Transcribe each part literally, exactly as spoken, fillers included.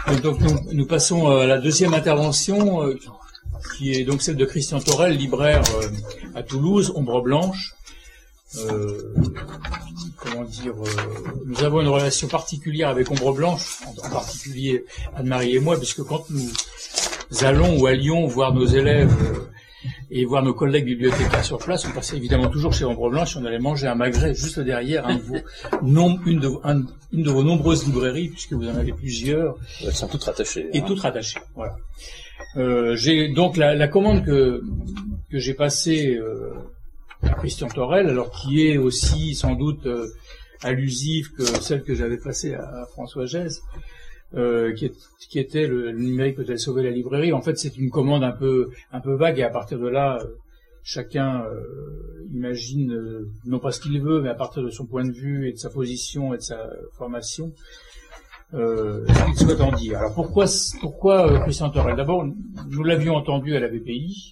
Donc nous, nous passons à la deuxième intervention, euh, qui est donc celle de Christian Thorel, libraire euh, à Toulouse, Ombre Blanche. Euh, comment dire, euh, nous avons une relation particulière avec Ombre Blanche, en, en particulier Anne-Marie et moi, puisque quand nous allons ou allions voir nos élèves euh, et voir nos collègues bibliothécaires sur place, on passait évidemment toujours chez Ombre Blanche et on allait manger un magret juste derrière un de vos, nom, une, de, un, une de vos nombreuses librairies, puisque vous en avez plusieurs. Elles sont toutes rattachées. Et hein. toutes rattachées, voilà. Euh, j'ai donc la, la commande que, que j'ai passée euh, à Christian Thorel, alors qui est aussi sans doute euh, allusive que celle que j'avais passée à, à François Gèze, euh, qui, est, qui était le, le numérique peut-elle sauver la librairie. En fait, c'est une commande un peu un peu vague et à partir de là, euh, chacun euh, imagine euh, non pas ce qu'il veut, mais à partir de son point de vue et de sa position et de sa formation, euh, ce qu'il souhaite en dire. Alors pourquoi pourquoi euh, Christian Thorel? D'abord, nous l'avions entendu à la B P I.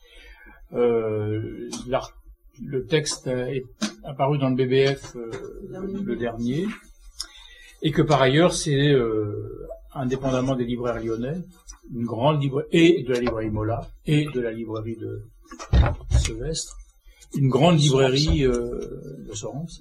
Euh, le texte est apparu dans le B B F euh, le dernier, et que par ailleurs c'est euh, indépendamment des libraires lyonnais, une grande librairie, et de la librairie Mola et de la librairie de Sylvestre, une grande librairie euh, de Sorens,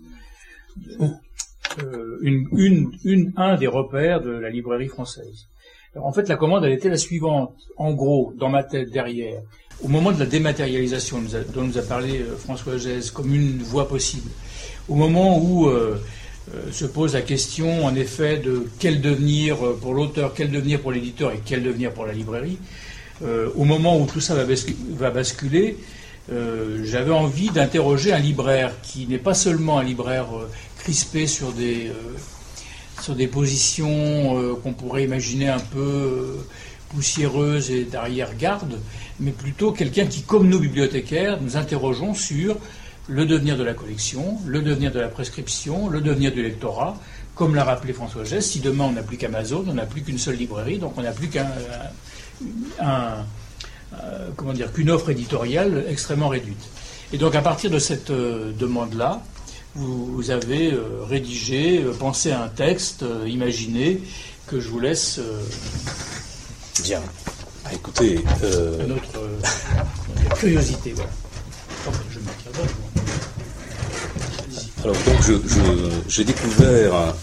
euh, une, une, une, un des repères de la librairie française. Alors, en fait, la commande elle était la suivante, en gros, dans ma tête derrière. Au moment de la dématérialisation dont nous a parlé euh, François Gèze comme une voie possible, au moment où euh, euh, se pose la question, en effet, de quel devenir pour l'auteur, quel devenir pour l'éditeur et quel devenir pour la librairie, euh, au moment où tout ça va, bascu- va basculer, euh, j'avais envie d'interroger un libraire qui n'est pas seulement un libraire euh, crispé sur des, euh, sur des positions euh, qu'on pourrait imaginer un peu euh, poussiéreuses et d'arrière-garde, mais plutôt quelqu'un qui, comme nous bibliothécaires, nous interrogeons sur le devenir de la collection, le devenir de la prescription, le devenir du lectorat. Comme l'a rappelé François Gèze, si demain on n'a plus qu'Amazon, on n'a plus qu'une seule librairie, donc on n'a plus qu'un, un, un, euh, comment dire, qu'une offre éditoriale extrêmement réduite. Et donc à partir de cette euh, demande-là, vous, vous avez euh, rédigé, euh, pensé à un texte, euh, imaginé, que je vous laisse... Euh, Bien. Ah, écoutez, euh... notre euh, curiosité, voilà. Enfin, je m'attire Alors donc je, je, j'ai découvert hein,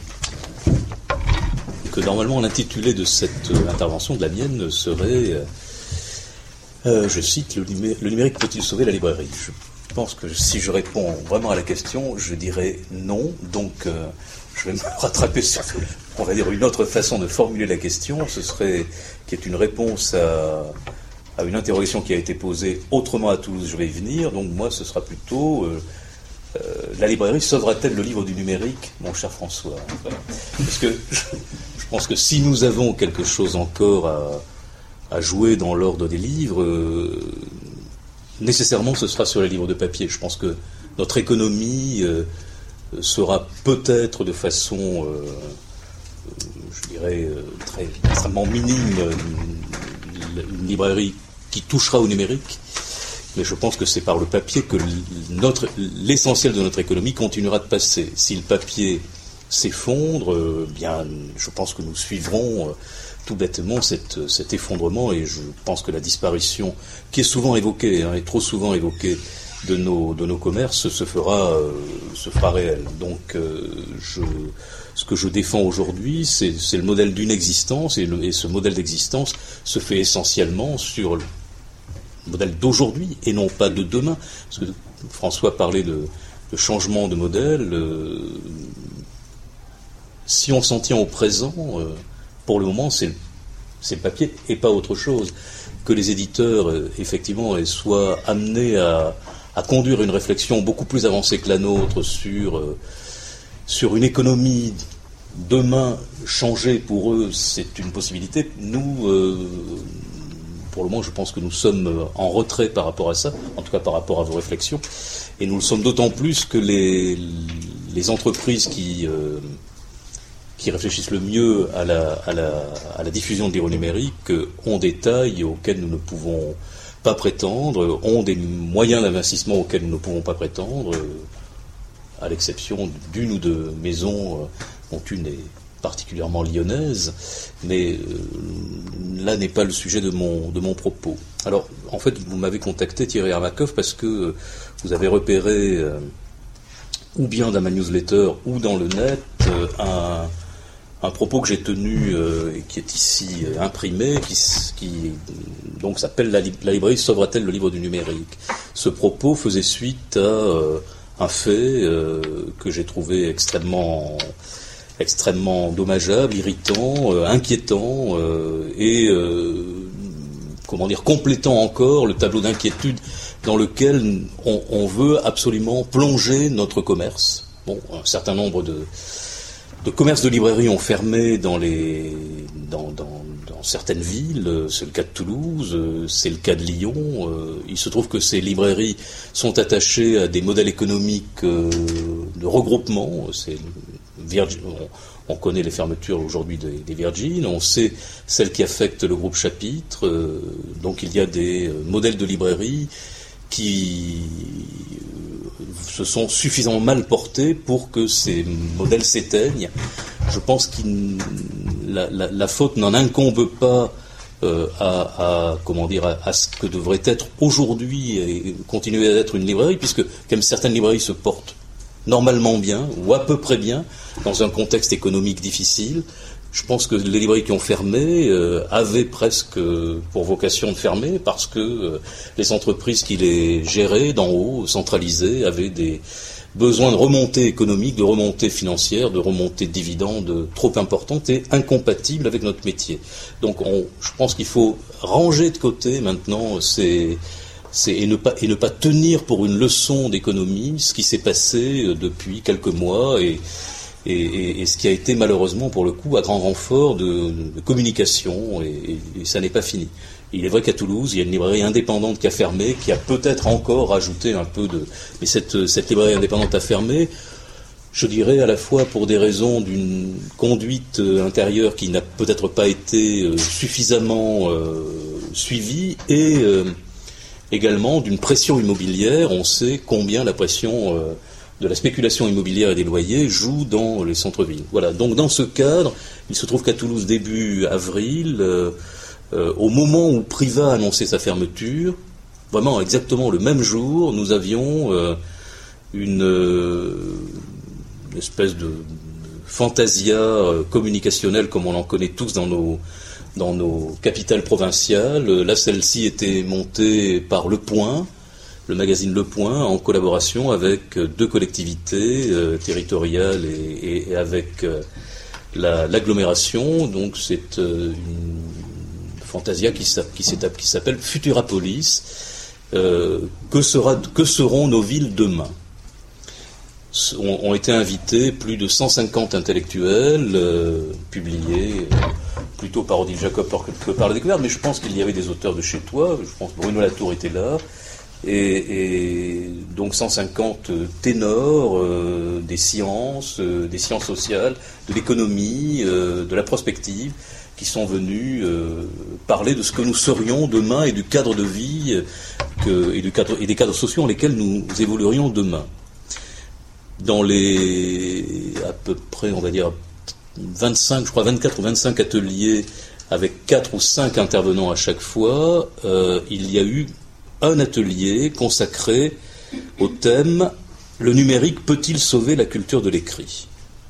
que normalement l'intitulé de cette euh, intervention de la mienne serait, euh, euh, je cite, le, numé- le numérique peut-il sauver la librairie? Je pense que si je réponds vraiment à la question, je dirais non. Donc euh, je vais me rattraper sur, on va dire, une autre façon de formuler la question. Ce serait, qui est une réponse à, à une interrogation qui a été posée autrement à Toulouse. Je vais y venir. Donc moi, ce sera plutôt euh, euh, la librairie sauvera-t-elle le livre du numérique, mon cher François? Voilà. Parce que je, je pense que si nous avons quelque chose encore à, à jouer dans l'ordre des livres, euh, nécessairement ce sera sur les livres de papier. Je pense que notre économie euh, sera peut-être de façon, euh, je dirais, euh, très extrêmement minime, une, une librairie qui touchera au numérique, mais je pense que c'est par le papier que notre, l'essentiel de notre économie continuera de passer. Si le papier s'effondre, euh, bien, je pense que nous suivrons euh, tout bêtement cette, cet effondrement, et je pense que la disparition, qui est souvent évoquée, hein, et trop souvent évoquée, de nos, de nos commerces, se fera, euh, se fera réel. Donc, euh, je, ce que je défends aujourd'hui, c'est, c'est le modèle d'une existence, et, le, et ce modèle d'existence se fait essentiellement sur le modèle d'aujourd'hui, et non pas de demain. Parce que François parlait de, de changement de modèle. Euh, si on s'en tient au présent, euh, pour le moment, c'est, c'est le papier, et pas autre chose. Que les éditeurs, euh, effectivement, soient amenés à à conduire une réflexion beaucoup plus avancée que la nôtre sur, euh, sur une économie demain changée pour eux, c'est une possibilité. Nous, euh, pour le moment, je pense que nous sommes en retrait par rapport à ça, en tout cas par rapport à vos réflexions, et nous le sommes d'autant plus que les, les entreprises qui, euh, qui réfléchissent le mieux à la, à la, à la diffusion de livres numériques ont des tailles auxquelles nous ne pouvons pas prétendre, ont des moyens d'investissement auxquels nous ne pouvons pas prétendre, à l'exception d'une ou deux maisons dont une est particulièrement lyonnaise, mais euh, là n'est pas le sujet de mon, de mon propos. Alors, en fait, vous m'avez contacté, Thierry Armakov, parce que euh, vous avez repéré, euh, ou bien dans ma newsletter, ou dans le net, euh, un, un propos que j'ai tenu euh, et qui est ici euh, imprimé, qui, qui donc s'appelle la, la librairie sauvera-t-elle le livre du numérique. Ce propos faisait suite à euh, un fait euh, que j'ai trouvé extrêmement... extrêmement dommageable, irritant, euh, inquiétant euh, et euh, comment dire complétant encore le tableau d'inquiétude dans lequel on, on veut absolument plonger notre commerce. Bon, un certain nombre de, de commerces de librairies ont fermé dans les dans, dans, dans certaines villes. C'est le cas de Toulouse, c'est le cas de Lyon. Il se trouve que ces librairies sont attachées à des modèles économiques de regroupement. C'est Virgin, on, on connaît les fermetures aujourd'hui des, des Virgin, on sait celles qui affectent le groupe Chapitre, euh, donc il y a des euh, modèles de librairie qui euh, se sont suffisamment mal portés pour que ces modèles s'éteignent. Je pense que la, la, la faute n'en incombe pas euh, à, à comment dire à, à ce que devrait être aujourd'hui et continuer à être une librairie, puisque comme certaines librairies se portent normalement bien, ou à peu près bien, dans un contexte économique difficile. Je pense que les librairies qui ont fermé euh, avaient presque pour vocation de fermer parce que euh, les entreprises qui les géraient d'en haut, centralisées, avaient des besoins de remontée économique, de remontée financière, de remontée de dividendes trop importantes et incompatibles avec notre métier. Donc on, je pense qu'il faut ranger de côté maintenant ces... C'est, et, ne pas, et ne pas tenir pour une leçon d'économie ce qui s'est passé depuis quelques mois et, et, et, et ce qui a été malheureusement pour le coup à grand renfort de, de communication et, et, et ça n'est pas fini. Il est vrai qu'à Toulouse, il y a une librairie indépendante qui a fermé, qui a peut-être encore ajouté un peu de... Mais cette, cette librairie indépendante a fermé, je dirais à la fois pour des raisons d'une conduite intérieure qui n'a peut-être pas été suffisamment euh, suivie et... Euh, également d'une pression immobilière. On sait combien la pression euh, de la spéculation immobilière et des loyers joue dans les centres-villes. Voilà. Donc dans ce cadre, il se trouve qu'à Toulouse, début avril, euh, euh, au moment où Priva annonçait sa fermeture, vraiment exactement le même jour, nous avions euh, une, euh, une espèce de fantasia euh, communicationnelle comme on en connaît tous dans nos dans nos capitales provinciales. Là, celle-ci était montée par Le Point, le magazine Le Point, en collaboration avec deux collectivités euh, territoriales et, et, et avec euh, la, l'agglomération. Donc, c'est euh, une fantasia qui, qui, qui s'appelle Futurapolis. Euh, que, sera, que seront nos villes demain ? Ont, ont été invités plus de cent cinquante intellectuels euh, publiés, euh, plutôt par Odile Jacob que par La Découverte, mais je pense qu'il y avait des auteurs de chez toi, je pense que Bruno Latour était là, et, et donc cent cinquante ténors euh, des sciences, euh, des sciences sociales, de l'économie, euh, de la prospective, qui sont venus euh, parler de ce que nous serions demain et du cadre de vie que, et, du cadre, et des cadres sociaux dans lesquels nous évoluerions demain. Dans les à peu près, on va dire, vingt-cinq, je crois vingt-quatre ou vingt-cinq ateliers avec quatre ou cinq intervenants à chaque fois, euh, il y a eu un atelier consacré au thème « Le numérique peut-il sauver la culture de l'écrit ?»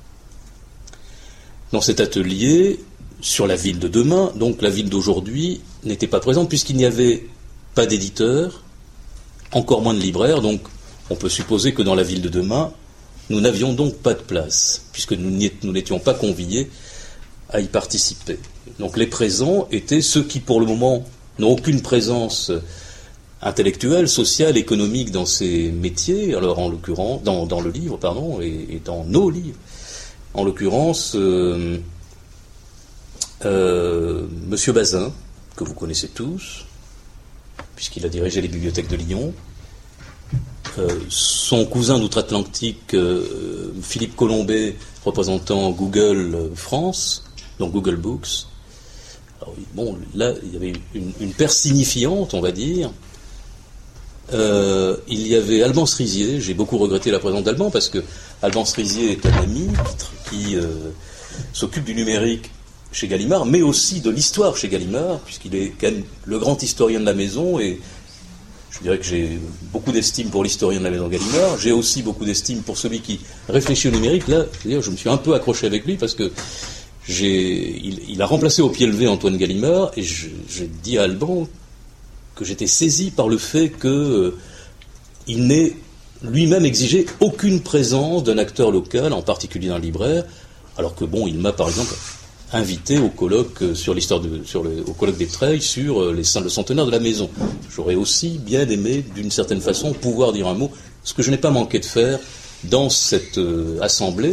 Dans cet atelier, sur la ville de demain, donc la ville d'aujourd'hui n'était pas présente puisqu'il n'y avait pas d'éditeurs, encore moins de libraires, donc on peut supposer que dans la ville de demain, nous n'avions donc pas de place, puisque nous n'étions pas conviés à y participer. Donc les présents étaient ceux qui, pour le moment, n'ont aucune présence intellectuelle, sociale, économique dans ces métiers, alors en l'occurrence, dans, dans le livre, pardon, et, et dans nos livres. En l'occurrence, euh, euh, Monsieur Bazin, que vous connaissez tous, puisqu'il a dirigé les bibliothèques de Lyon, Euh, son cousin d'outre-Atlantique, euh, Philippe Colombet, représentant Google France, donc Google Books. Alors, bon, là, il y avait une, une paire signifiante, on va dire. Euh, il y avait Alban Cerisier. J'ai beaucoup regretté la présence d'Alban parce que Alban Cerisier est un ami qui, euh, s'occupe du numérique chez Gallimard, mais aussi de l'histoire chez Gallimard, puisqu'il est quand même le grand historien de la maison, et je dirais que j'ai beaucoup d'estime pour l'historien de la maison Gallimard. J'ai aussi beaucoup d'estime pour celui qui réfléchit au numérique. Là, c'est-à-dire, je me suis un peu accroché avec lui parce que j'ai, il, il a remplacé au pied levé Antoine Gallimard, et je, j'ai dit à Alban que j'étais saisi par le fait qu'il euh, n'ait lui-même exigé aucune présence d'un acteur local, en particulier d'un libraire, alors que bon, il m'a par exemple invité au colloque sur l'histoire de, sur le, au colloque des Treilles sur les, le centenaire de la maison. J'aurais aussi bien aimé, d'une certaine façon, pouvoir dire un mot, ce que je n'ai pas manqué de faire dans cette euh, assemblée,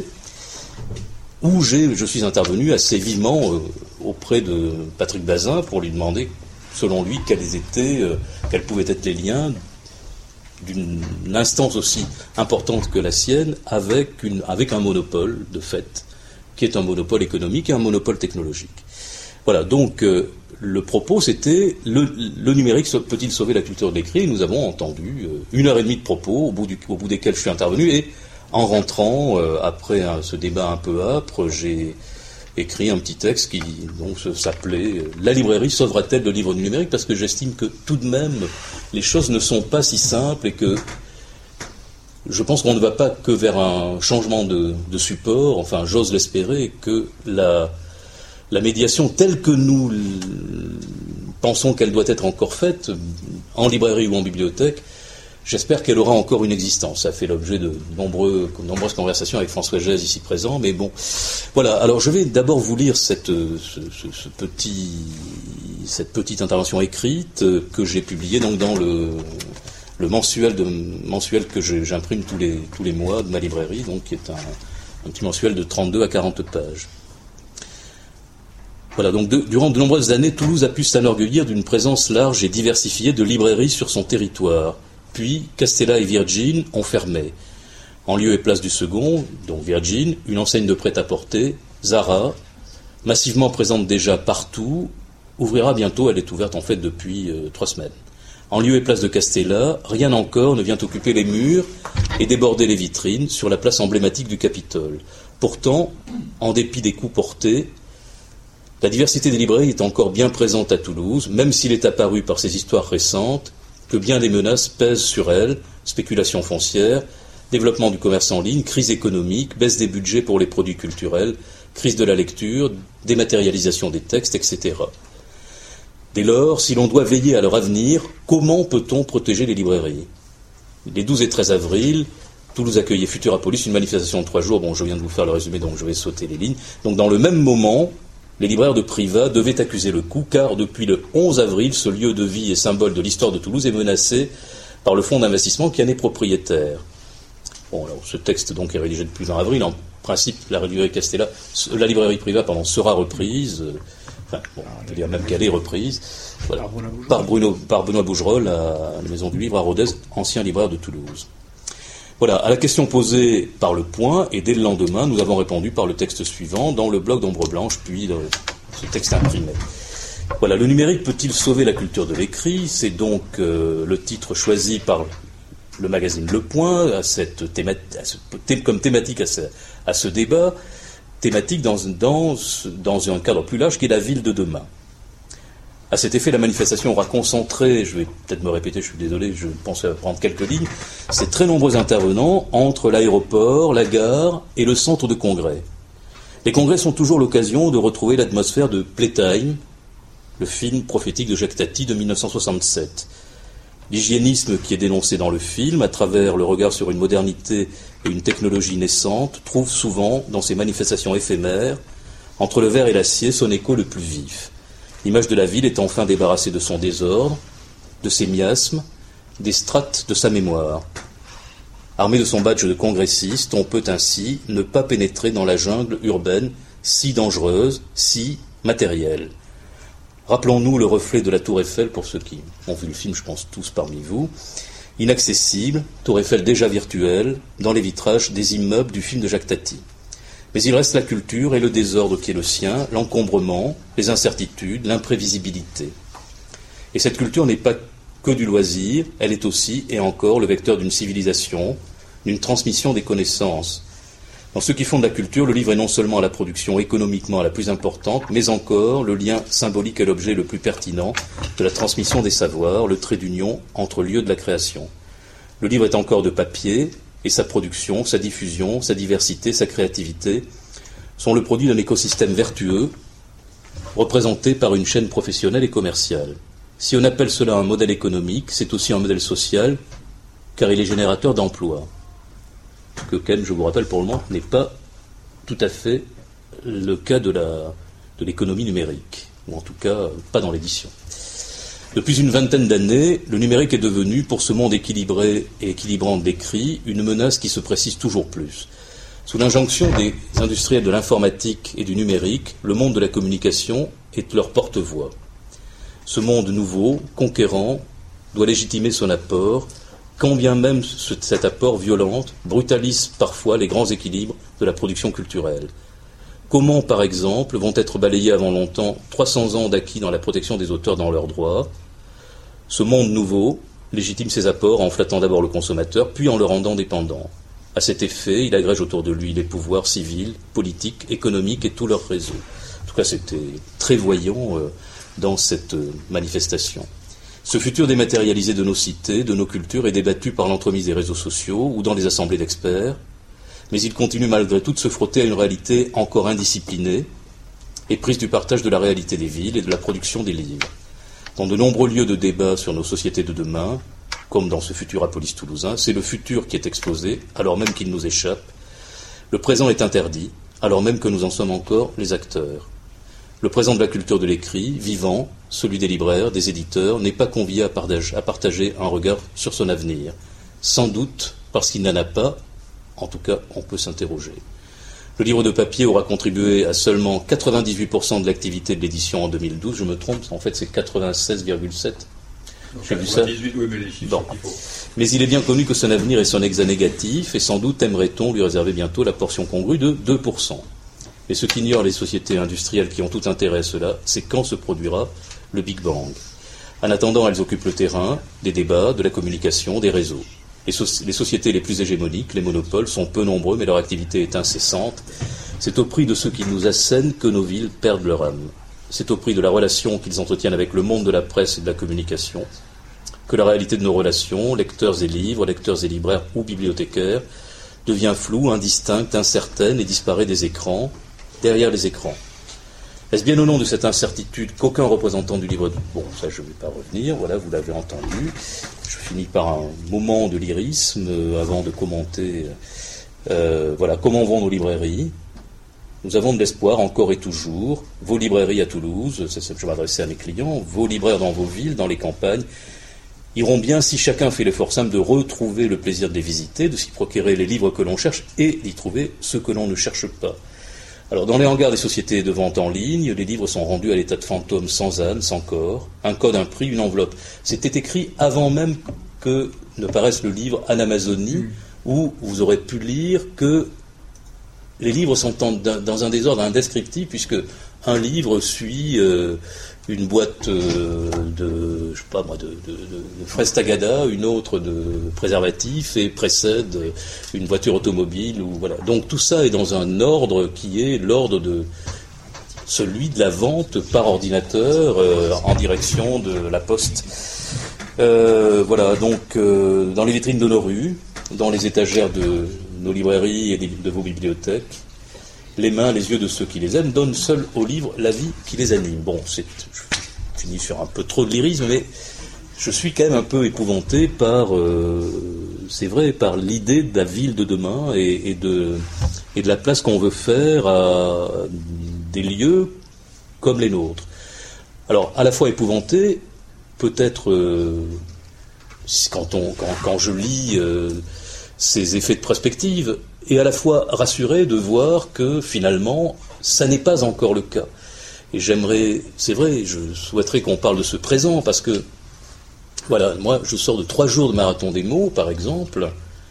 où j'ai, je suis intervenu assez vivement euh, auprès de Patrick Bazin pour lui demander, selon lui, quels étaient, euh, quels pouvaient être les liens d'une instance aussi importante que la sienne avec, une, avec un monopole de fait, qui est un monopole économique et un monopole technologique. Voilà, donc euh, le propos c'était le, le numérique peut-il sauver la culture de l'écrit. Nous avons entendu euh, une heure et demie de propos, au bout, du, au bout desquels je suis intervenu, et en rentrant, euh, après un, ce débat un peu âpre, j'ai écrit un petit texte qui donc s'appelait « La librairie sauvera-t-elle le livre du numérique ?» parce que j'estime que tout de même les choses ne sont pas si simples et que je pense qu'on ne va pas que vers un changement de, de support, enfin j'ose l'espérer, que la, la médiation telle que nous l- pensons qu'elle doit être encore faite, en librairie ou en bibliothèque, j'espère qu'elle aura encore une existence. Ça fait l'objet de nombreux, nombreuses conversations avec François Gèze ici présent, mais bon. Voilà, alors je vais d'abord vous lire cette, ce, ce, ce petit, cette petite intervention écrite que j'ai publiée donc dans le... le mensuel, de, mensuel que je, j'imprime tous les, tous les mois de ma librairie, donc qui est un, un petit mensuel de trente-deux à quarante pages. Voilà, donc de, durant de nombreuses années, Toulouse a pu s'enorgueillir d'une présence large et diversifiée de librairies sur son territoire. Puis, Castella et Virgin ont fermé. En lieu et place du second, donc Virgin, une enseigne de prêt-à-porter, Zara, massivement présente déjà partout, ouvrira bientôt, elle est ouverte en fait depuis euh, trois semaines. En lieu et place de Castella, rien encore ne vient occuper les murs et déborder les vitrines sur la place emblématique du Capitole. Pourtant, en dépit des coups portés, la diversité des librairies est encore bien présente à Toulouse, même s'il est apparu par ces histoires récentes que bien des menaces pèsent sur elle, spéculation foncière, développement du commerce en ligne, crise économique, baisse des budgets pour les produits culturels, crise de la lecture, dématérialisation des textes, et cetera. Dès lors, si l'on doit veiller à leur avenir, comment peut-on protéger les librairies ? Les douze et treize avril, Toulouse accueillait Futurapolis, une manifestation de trois jours. Bon, je viens de vous faire le résumé, donc je vais sauter les lignes. Donc dans le même moment, les libraires de Privas devaient accuser le coup, car depuis le onze avril, ce lieu de vie et symbole de l'histoire de Toulouse est menacé par le fonds d'investissement qui en est propriétaire. Bon, alors ce texte donc est rédigé depuis vingt avril. En principe, la librairie Castella, la librairie Privas, pardon, sera reprise. Enfin, bon, on peut dire même qu'elle est reprise, voilà, par, Bruno, par Benoît Bougerolles à la Maison du Livre à Rodez, ancien libraire de Toulouse. Voilà, à la question posée par Le Point, et dès le lendemain, nous avons répondu par le texte suivant, dans le blog d'Ombre Blanche, puis dans ce texte imprimé. Voilà, le numérique peut-il sauver la culture de l'écrit ? C'est donc euh, le titre choisi par le magazine Le Point, à cette théma- à ce, thé- comme thématique à ce, à ce débat, thématique dans, dans, dans un cadre plus large qui est la ville de demain. À cet effet, la manifestation aura concentré, je vais peut-être me répéter, je suis désolé, je pensais prendre quelques lignes, ces très nombreux intervenants entre l'aéroport, la gare et le centre de congrès. Les congrès sont toujours l'occasion de retrouver l'atmosphère de Playtime, le film prophétique de Jacques Tati de mille neuf cent soixante-sept. L'hygiénisme qui est dénoncé dans le film, à travers le regard sur une modernité et une technologie naissante, trouve souvent, dans ces manifestations éphémères, entre le verre et l'acier, son écho le plus vif. L'image de la ville est enfin débarrassée de son désordre, de ses miasmes, des strates de sa mémoire. Armé de son badge de congressiste, on peut ainsi ne pas pénétrer dans la jungle urbaine si dangereuse, si matérielle. Rappelons-nous le reflet de la Tour Eiffel, pour ceux qui ont vu le film, je pense tous parmi vous. Inaccessible, Tour Eiffel déjà virtuelle, dans les vitrages des immeubles du film de Jacques Tati. Mais il reste la culture et le désordre qui est le sien, l'encombrement, les incertitudes, l'imprévisibilité. Et cette culture n'est pas que du loisir, elle est aussi, et encore, le vecteur d'une civilisation, d'une transmission des connaissances. Dans ceux qui font de la culture, le livre est non seulement la production économiquement la plus importante, mais encore le lien symbolique et l'objet le plus pertinent de la transmission des savoirs, le trait d'union entre lieux de la création. Le livre est encore de papier, et sa production, sa diffusion, sa diversité, sa créativité sont le produit d'un écosystème vertueux, représenté par une chaîne professionnelle et commerciale. Si on appelle cela un modèle économique, c'est aussi un modèle social, car il est générateur d'emplois. Que Ken, je vous rappelle pour le moment, n'est pas tout à fait le cas de, la, de l'économie numérique, ou en tout cas pas dans l'édition. Depuis une vingtaine d'années, le numérique est devenu, pour ce monde équilibré et équilibrant d'écrit, une menace qui se précise toujours plus. Sous l'injonction des industriels de l'informatique et du numérique, le monde de la communication est leur porte-voix. Ce monde nouveau, conquérant, doit légitimer son apport, quand bien même cet apport violente brutalise parfois les grands équilibres de la production culturelle. Comment, par exemple, vont être balayés avant longtemps trois cents ans d'acquis dans la protection des auteurs dans leurs droits? Ce monde nouveau légitime ses apports en flattant d'abord le consommateur, puis en le rendant dépendant. À cet effet, il agrège autour de lui les pouvoirs civils, politiques, économiques et tout leur réseau. En tout cas, c'était très voyant euh, dans cette euh, manifestation. Ce futur dématérialisé de nos cités, de nos cultures, est débattu par l'entremise des réseaux sociaux ou dans les assemblées d'experts, mais il continue malgré tout de se frotter à une réalité encore indisciplinée et prise du partage de la réalité des villes et de la production des livres. Dans de nombreux lieux de débat sur nos sociétés de demain, comme dans ce Futurapolis toulousain, c'est le futur qui est exposé, alors même qu'il nous échappe. Le présent est interdit, alors même que nous en sommes encore les acteurs. Le présent de la culture de l'écrit, vivant, celui des libraires, des éditeurs, n'est pas convié à partager, à partager un regard sur son avenir. Sans doute parce qu'il n'en a pas, en tout cas on peut s'interroger. Le livre de papier aura contribué à seulement quatre-vingt-dix-huit pour cent de l'activité de l'édition en deux mille douze, je me trompe, en fait c'est quatre-vingt-seize virgule sept. J'ai vu ça. Oui, mais, les chiffres bon. qu'il faut. Mais il est bien connu que son avenir est son exa négatif, et sans doute aimerait-on lui réserver bientôt la portion congrue de deux pour cent. Mais ce qu'ignorent les sociétés industrielles qui ont tout intérêt à cela, c'est quand se produira le Big Bang. En attendant, elles occupent le terrain des débats, de la communication, des réseaux. Les, so- les sociétés les plus hégémoniques, les monopoles, sont peu nombreux, mais leur activité est incessante. C'est au prix de ceux qui nous assènent que nos villes perdent leur âme. C'est au prix de la relation qu'ils entretiennent avec le monde de la presse et de la communication que la réalité de nos relations, lecteurs et livres, lecteurs et libraires ou bibliothécaires, devient floue, indistincte, incertaine et disparaît des écrans, derrière les écrans. Est-ce bien au nom de cette incertitude qu'aucun représentant du livre... Bon, ça je ne vais pas revenir, voilà, vous l'avez entendu. Je finis par un moment de lyrisme euh, avant de commenter... Euh, voilà, comment vont nos librairies? Nous avons de l'espoir, encore et toujours. Vos librairies à Toulouse, c'est ça que je m'adressais à mes clients, vos libraires dans vos villes, dans les campagnes, iront bien si chacun fait l'effort simple de retrouver le plaisir de les visiter, de s'y procurer les livres que l'on cherche et d'y trouver ceux que l'on ne cherche pas. Alors, dans les hangars des sociétés de vente en ligne, les livres sont rendus à l'état de fantôme, sans âme, sans corps, un code, un prix, une enveloppe. C'était écrit avant même que ne paraisse le livre en Amazonie, mmh. où vous aurez pu lire que les livres sont en, dans un désordre indescriptible, puisque un livre suit euh, une boîte euh, de, je sais pas moi, de, de, de, de fraises tagada, une autre de préservatifs, et précède une voiture automobile. Ou, voilà. Donc tout ça est dans un ordre qui est l'ordre de celui de la vente par ordinateur euh, en direction de la poste. Euh, voilà, donc euh, dans les vitrines de nos rues, dans les étagères de nos librairies et de vos bibliothèques, les mains, les yeux de ceux qui les aiment donnent seuls aux livres la vie qui les anime. Bon, c'est, je finis sur un peu trop de lyrisme, mais je suis quand même un peu épouvanté par, euh, c'est vrai, par l'idée de la ville de demain et, et, de, et de la place qu'on veut faire à des lieux comme les nôtres. Alors, à la fois épouvanté, peut-être euh, quand, on, quand, quand je lis euh, ces effets de prospective, et à la fois rassuré de voir que finalement, ça n'est pas encore le cas. Et j'aimerais, c'est vrai, je souhaiterais qu'on parle de ce présent, parce que, voilà, moi, je sors de trois jours de marathon des mots, par exemple.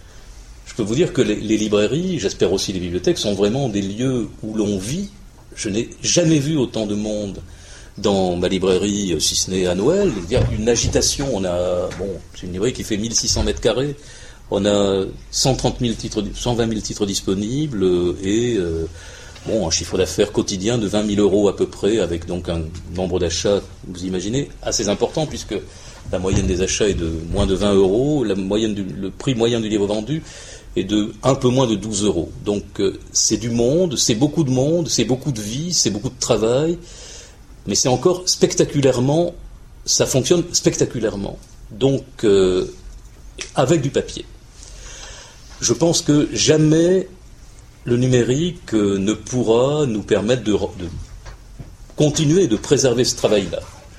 Je peux vous dire que les, les librairies, j'espère aussi les bibliothèques, sont vraiment des lieux où l'on vit. Je n'ai jamais vu autant de monde dans ma librairie, si ce n'est à Noël. Il y a une agitation. On a, bon, c'est une librairie qui fait mille six cents mètres carrés. On a cent trente mille titres, cent vingt mille titres disponibles et euh, bon, un chiffre d'affaires quotidien de vingt mille euros à peu près, avec donc un nombre d'achats, vous imaginez, assez important, puisque la moyenne des achats est de moins de vingt euros, la moyenne du, le prix moyen du livre vendu est de un peu moins de douze euros. Donc euh, c'est du monde, c'est beaucoup de monde, c'est beaucoup de vie, c'est beaucoup de travail, mais c'est encore spectaculairement, ça fonctionne spectaculairement. Donc euh, avec du papier. Je pense que jamais le numérique euh, ne pourra nous permettre de, de continuer de préserver ce travail-là.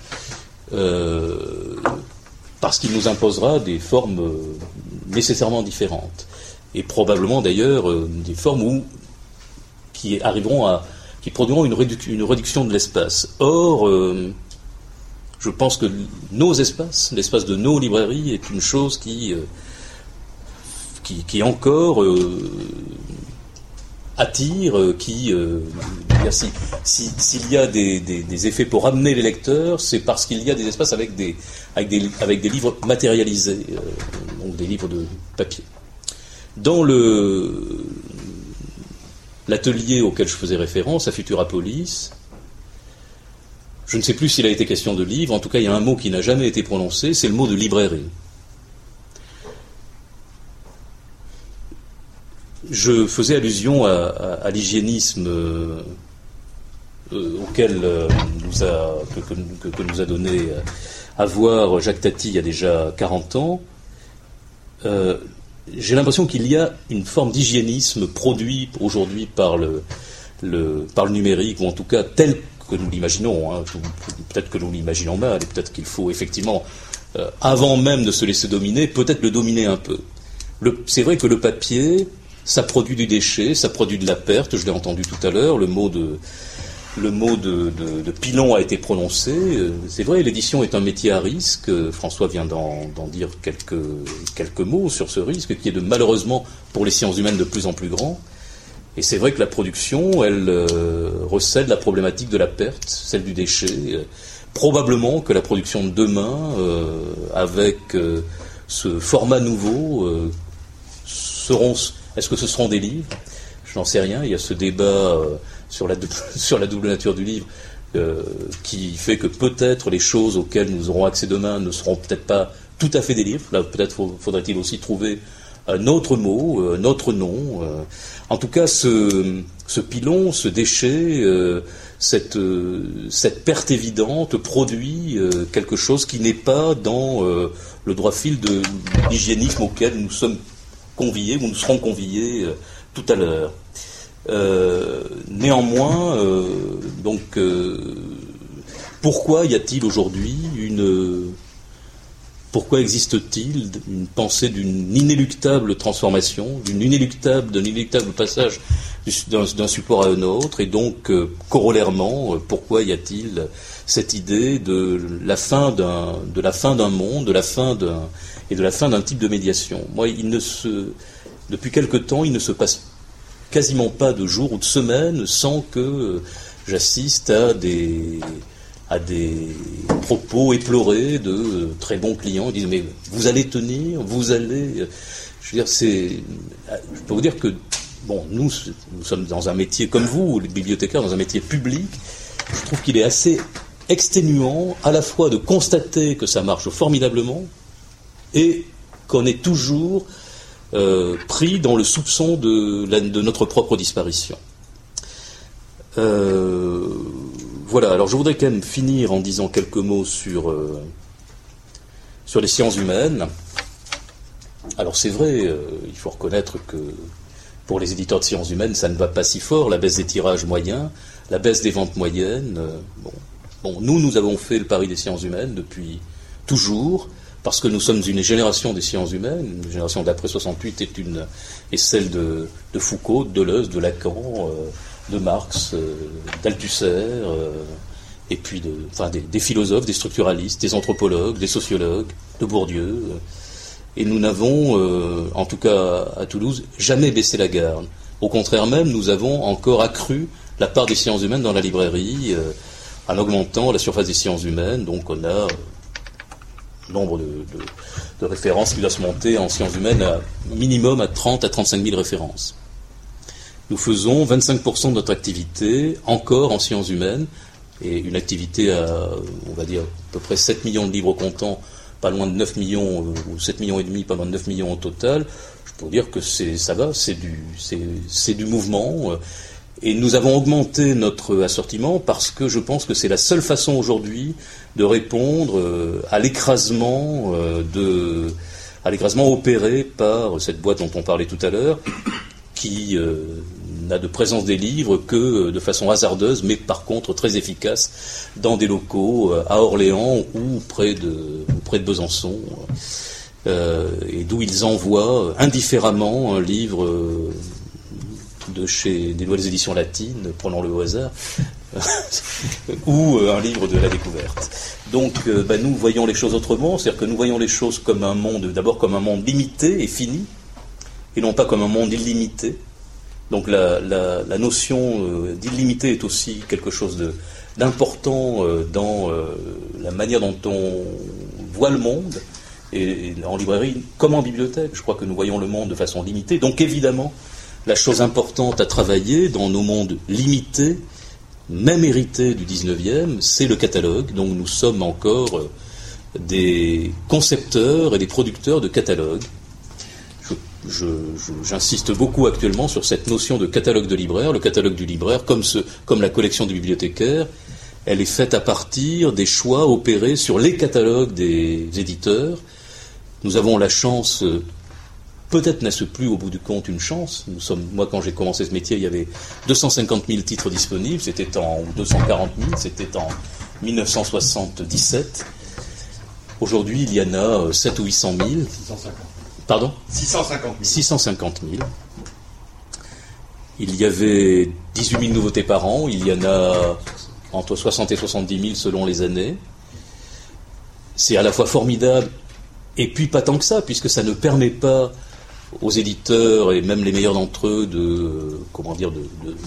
Euh, parce qu'il nous imposera des formes euh, nécessairement différentes. Et probablement d'ailleurs euh, des formes où, qui arriveront à, qui produiront une, réduc- une réduction de l'espace. Or, euh, je pense que nos espaces, l'espace de nos librairies, est une chose qui, euh, qui, qui encore euh, attire, euh, qui, euh, si, si, s'il y a des, des, des effets pour amener les lecteurs, c'est parce qu'il y a des espaces avec des, avec des, avec des livres matérialisés, euh, donc des livres de papier. Dans le, l'atelier auquel je faisais référence, à Futurapolis, je ne sais plus s'il a été question de livre, en tout cas il y a un mot qui n'a jamais été prononcé, c'est le mot de librairie. Je faisais allusion à, à, à l'hygiénisme euh, euh, auquel euh, nous a, que, que, que nous a donné euh, à voir Jacques Tati il y a déjà quarante ans. Euh, j'ai l'impression qu'il y a une forme d'hygiénisme produit aujourd'hui par le, le, par le numérique, ou en tout cas tel que nous l'imaginons, hein. Peut-être que nous l'imaginons mal, et peut-être qu'il faut effectivement, euh, avant même de se laisser dominer, peut-être le dominer un peu. Le, c'est vrai que le papier, ça produit du déchet, ça produit de la perte, je l'ai entendu tout à l'heure, le mot de, le mot de, de, de pilon a été prononcé, c'est vrai, l'édition est un métier à risque, François vient d'en, d'en dire quelques, quelques mots sur ce risque, qui est de, malheureusement, pour les sciences humaines, de plus en plus grand. Et c'est vrai que la production, elle euh, recèle la problématique de la perte, celle du déchet. Euh, probablement que la production de demain, euh, avec euh, ce format nouveau, euh, seront, est-ce que ce seront des livres ? Je n'en sais rien. Il y a ce débat euh, sur, la, sur la double nature du livre euh, qui fait que peut-être les choses auxquelles nous aurons accès demain ne seront peut-être pas tout à fait des livres. Là, peut-être faudrait-il aussi trouver un autre mot, un autre nom. Euh, En tout cas, ce, ce pilon, ce déchet, euh, cette, euh, cette perte évidente produit euh, quelque chose qui n'est pas dans euh, le droit fil de l'hygiénisme auquel nous sommes conviés, ou nous serons conviés euh, tout à l'heure. Euh, néanmoins, euh, donc, euh, pourquoi y a-t-il aujourd'hui une... Pourquoi existe-t-il une pensée d'une inéluctable transformation, d'une inéluctable, d'un inéluctable passage d'un, d'un support à un autre, et donc euh, corollairement, pourquoi y a-t-il cette idée de la fin d'un, de la fin d'un monde, de la fin d'un et de la fin d'un type de médiation ? Moi, il ne se, depuis quelque temps, il ne se passe quasiment pas de jours ou de semaines sans que j'assiste à des à des propos éplorés de euh, très bons clients. Ils disent, mais vous allez tenir, vous allez... Je veux dire, c'est... Je peux vous dire que, bon, nous, nous sommes dans un métier comme vous, les bibliothécaires, dans un métier public. Je trouve qu'il est assez exténuant, à la fois de constater que ça marche formidablement, et qu'on est toujours euh, pris dans le soupçon de, la, de notre propre disparition. Euh... Voilà, alors je voudrais quand même finir en disant quelques mots sur, euh, sur les sciences humaines. Alors c'est vrai, euh, il faut reconnaître que pour les éditeurs de sciences humaines, ça ne va pas si fort, la baisse des tirages moyens, la baisse des ventes moyennes. Euh, bon. bon, nous, nous avons fait le pari des sciences humaines depuis toujours, parce que nous sommes une génération des sciences humaines, une génération d'après soixante-huit est, une, est celle de, de Foucault, de Deleuze, de Lacan, euh, de Marx, euh, d'Althusser, euh, et puis de, enfin, des, des philosophes, des structuralistes, des anthropologues, des sociologues, de Bourdieu. Euh, et nous n'avons, euh, en tout cas à Toulouse, jamais baissé la garde. Au contraire même, nous avons encore accru la part des sciences humaines dans la librairie, euh, en augmentant la surface des sciences humaines. Donc on a, nombre de, de, de références qui doit se monter en sciences humaines à minimum à trente à trente-cinq mille références. Nous faisons vingt-cinq pour cent de notre activité encore en sciences humaines, et une activité à, on va dire, à peu près sept millions de livres comptant, pas loin de neuf millions, ou sept millions et demi, pas loin de neuf millions au total. Je peux dire que c'est, ça va, c'est du, c'est, c'est du mouvement. Et nous avons augmenté notre assortiment parce que je pense que c'est la seule façon aujourd'hui de répondre à l'écrasement de, à l'écrasement opéré par cette boîte dont on parlait tout à l'heure, qui euh, n'a de présence des livres que de façon hasardeuse, mais par contre très efficace dans des locaux à Orléans ou près de, ou près de Besançon, euh, et d'où ils envoient indifféremment un livre euh, de chez des Nouvelles Éditions Latines, prenons-le au hasard, ou euh, un livre de la découverte. Donc euh, bah, nous voyons les choses autrement, c'est-à-dire que nous voyons les choses comme un monde, d'abord comme un monde limité et fini, et non pas comme un monde illimité. Donc la, la, la notion euh, d'illimité est aussi quelque chose de, d'important euh, dans euh, la manière dont on voit le monde, et, et en librairie comme en bibliothèque. Je crois que nous voyons le monde de façon limitée. Donc évidemment, la chose importante à travailler dans nos mondes limités, même hérités du dix-neuvième, c'est le catalogue. Donc nous sommes encore euh, des concepteurs et des producteurs de catalogues. Je, je, j'insiste beaucoup actuellement sur cette notion de catalogue de libraire. Le catalogue du libraire, comme, ce, comme la collection du bibliothécaire, elle est faite à partir des choix opérés sur les catalogues des éditeurs. Nous avons la chance, peut-être n'est-ce plus au bout du compte une chance. Nous sommes, moi, quand j'ai commencé ce métier, il y avait deux cent cinquante mille titres disponibles, c'était en, ou deux cent quarante mille, c'était en dix-neuf cent soixante-dix-sept. Aujourd'hui, il y en a sept ou huit cent mille. six cent cinquante. Pardon ? six cent cinquante mille. six cent cinquante mille. Il y avait dix-huit mille nouveautés par an. Il y en a entre soixante et soixante-dix mille selon les années. C'est à la fois formidable et puis pas tant que ça, puisque ça ne permet pas aux éditeurs, et même les meilleurs d'entre eux, de, comment dire, de, de,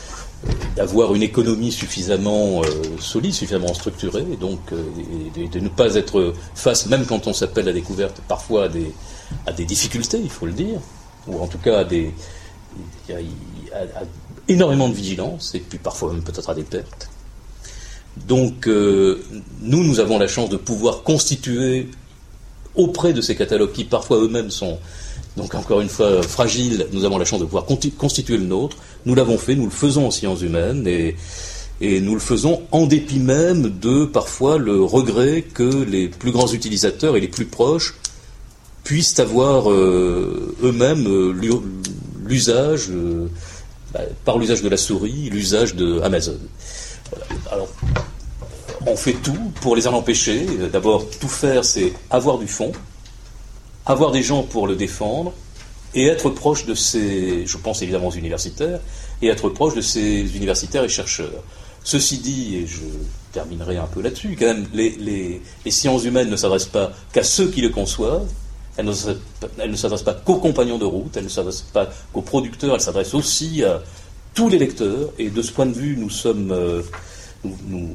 d'avoir une économie suffisamment euh, solide, suffisamment structurée, et donc euh, et, et de ne pas être face, même quand on s'appelle la découverte, parfois à des à des difficultés, il faut le dire, ou en tout cas à des à, à, à énormément de vigilance, et puis parfois même peut-être à des pertes. Donc euh, nous, nous avons la chance de pouvoir constituer auprès de ces catalogues qui parfois eux-mêmes sont, donc encore une fois, fragiles, nous avons la chance de pouvoir constituer le nôtre. Nous l'avons fait, nous le faisons en sciences humaines, et, et nous le faisons en dépit même de parfois le regret que les plus grands utilisateurs et les plus proches puissent avoir euh, eux-mêmes euh, l'usage, euh, bah, par l'usage de la souris, l'usage de Amazon. Voilà. Alors, on fait tout pour les en empêcher. D'abord, tout faire, c'est avoir du fond, avoir des gens pour le défendre, et être proche de ces, je pense évidemment aux universitaires, et être proche de ces universitaires et chercheurs. Ceci dit, et je terminerai un peu là-dessus, quand même, les, les, les sciences humaines ne s'adressent pas qu'à ceux qui le conçoivent. Elle ne, elle ne s'adresse pas qu'aux compagnons de route, elle ne s'adresse pas qu'aux producteurs, elle s'adresse aussi à tous les lecteurs, et de ce point de vue, nous sommes, euh, nous, nous,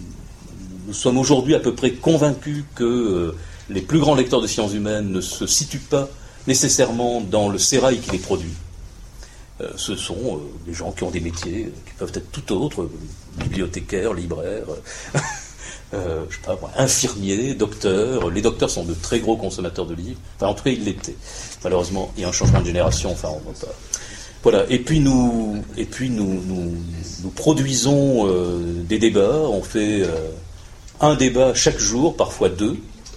nous sommes aujourd'hui à peu près convaincus que euh, les plus grands lecteurs de sciences humaines ne se situent pas nécessairement dans le sérail qui les produit. Euh, ce sont euh, des gens qui ont des métiers euh, qui peuvent être tout autres, euh, bibliothécaires, libraires... Euh, Euh, je sais pas, infirmiers, docteurs. Les docteurs sont de très gros consommateurs de livres. Enfin, en tout cas, ils l'étaient. Malheureusement, il y a un changement de génération. Enfin, on va pas. Voilà. Et puis nous, et puis nous, nous, nous produisons euh, des débats. On fait euh, un débat chaque jour, parfois deux.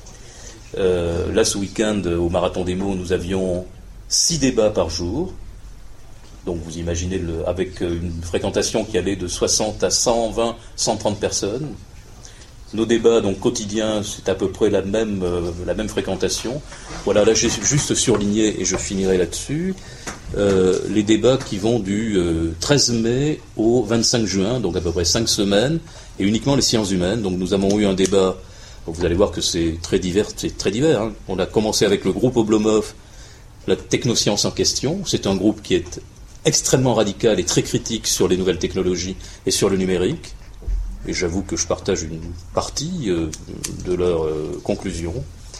Euh, là, ce week-end, au Marathon des mots, nous avions six débats par jour. Donc, vous imaginez, le, avec une fréquentation qui allait de soixante à cent vingt, cent trente personnes. Nos débats donc quotidiens, c'est à peu près la même, euh, la même fréquentation. Voilà, là j'ai juste surligné, et je finirai là-dessus, euh, les débats qui vont du euh, treize mai au vingt-cinq juin, donc à peu près cinq semaines, et uniquement les sciences humaines. Donc nous avons eu un débat, vous allez voir que c'est très divers, c'est très divers. Hein. On a commencé avec le groupe Oblomov, la technoscience en question. C'est un groupe qui est extrêmement radical et très critique sur les nouvelles technologies et sur le numérique. Et j'avoue que je partage une partie euh, de leurs euh, conclusions.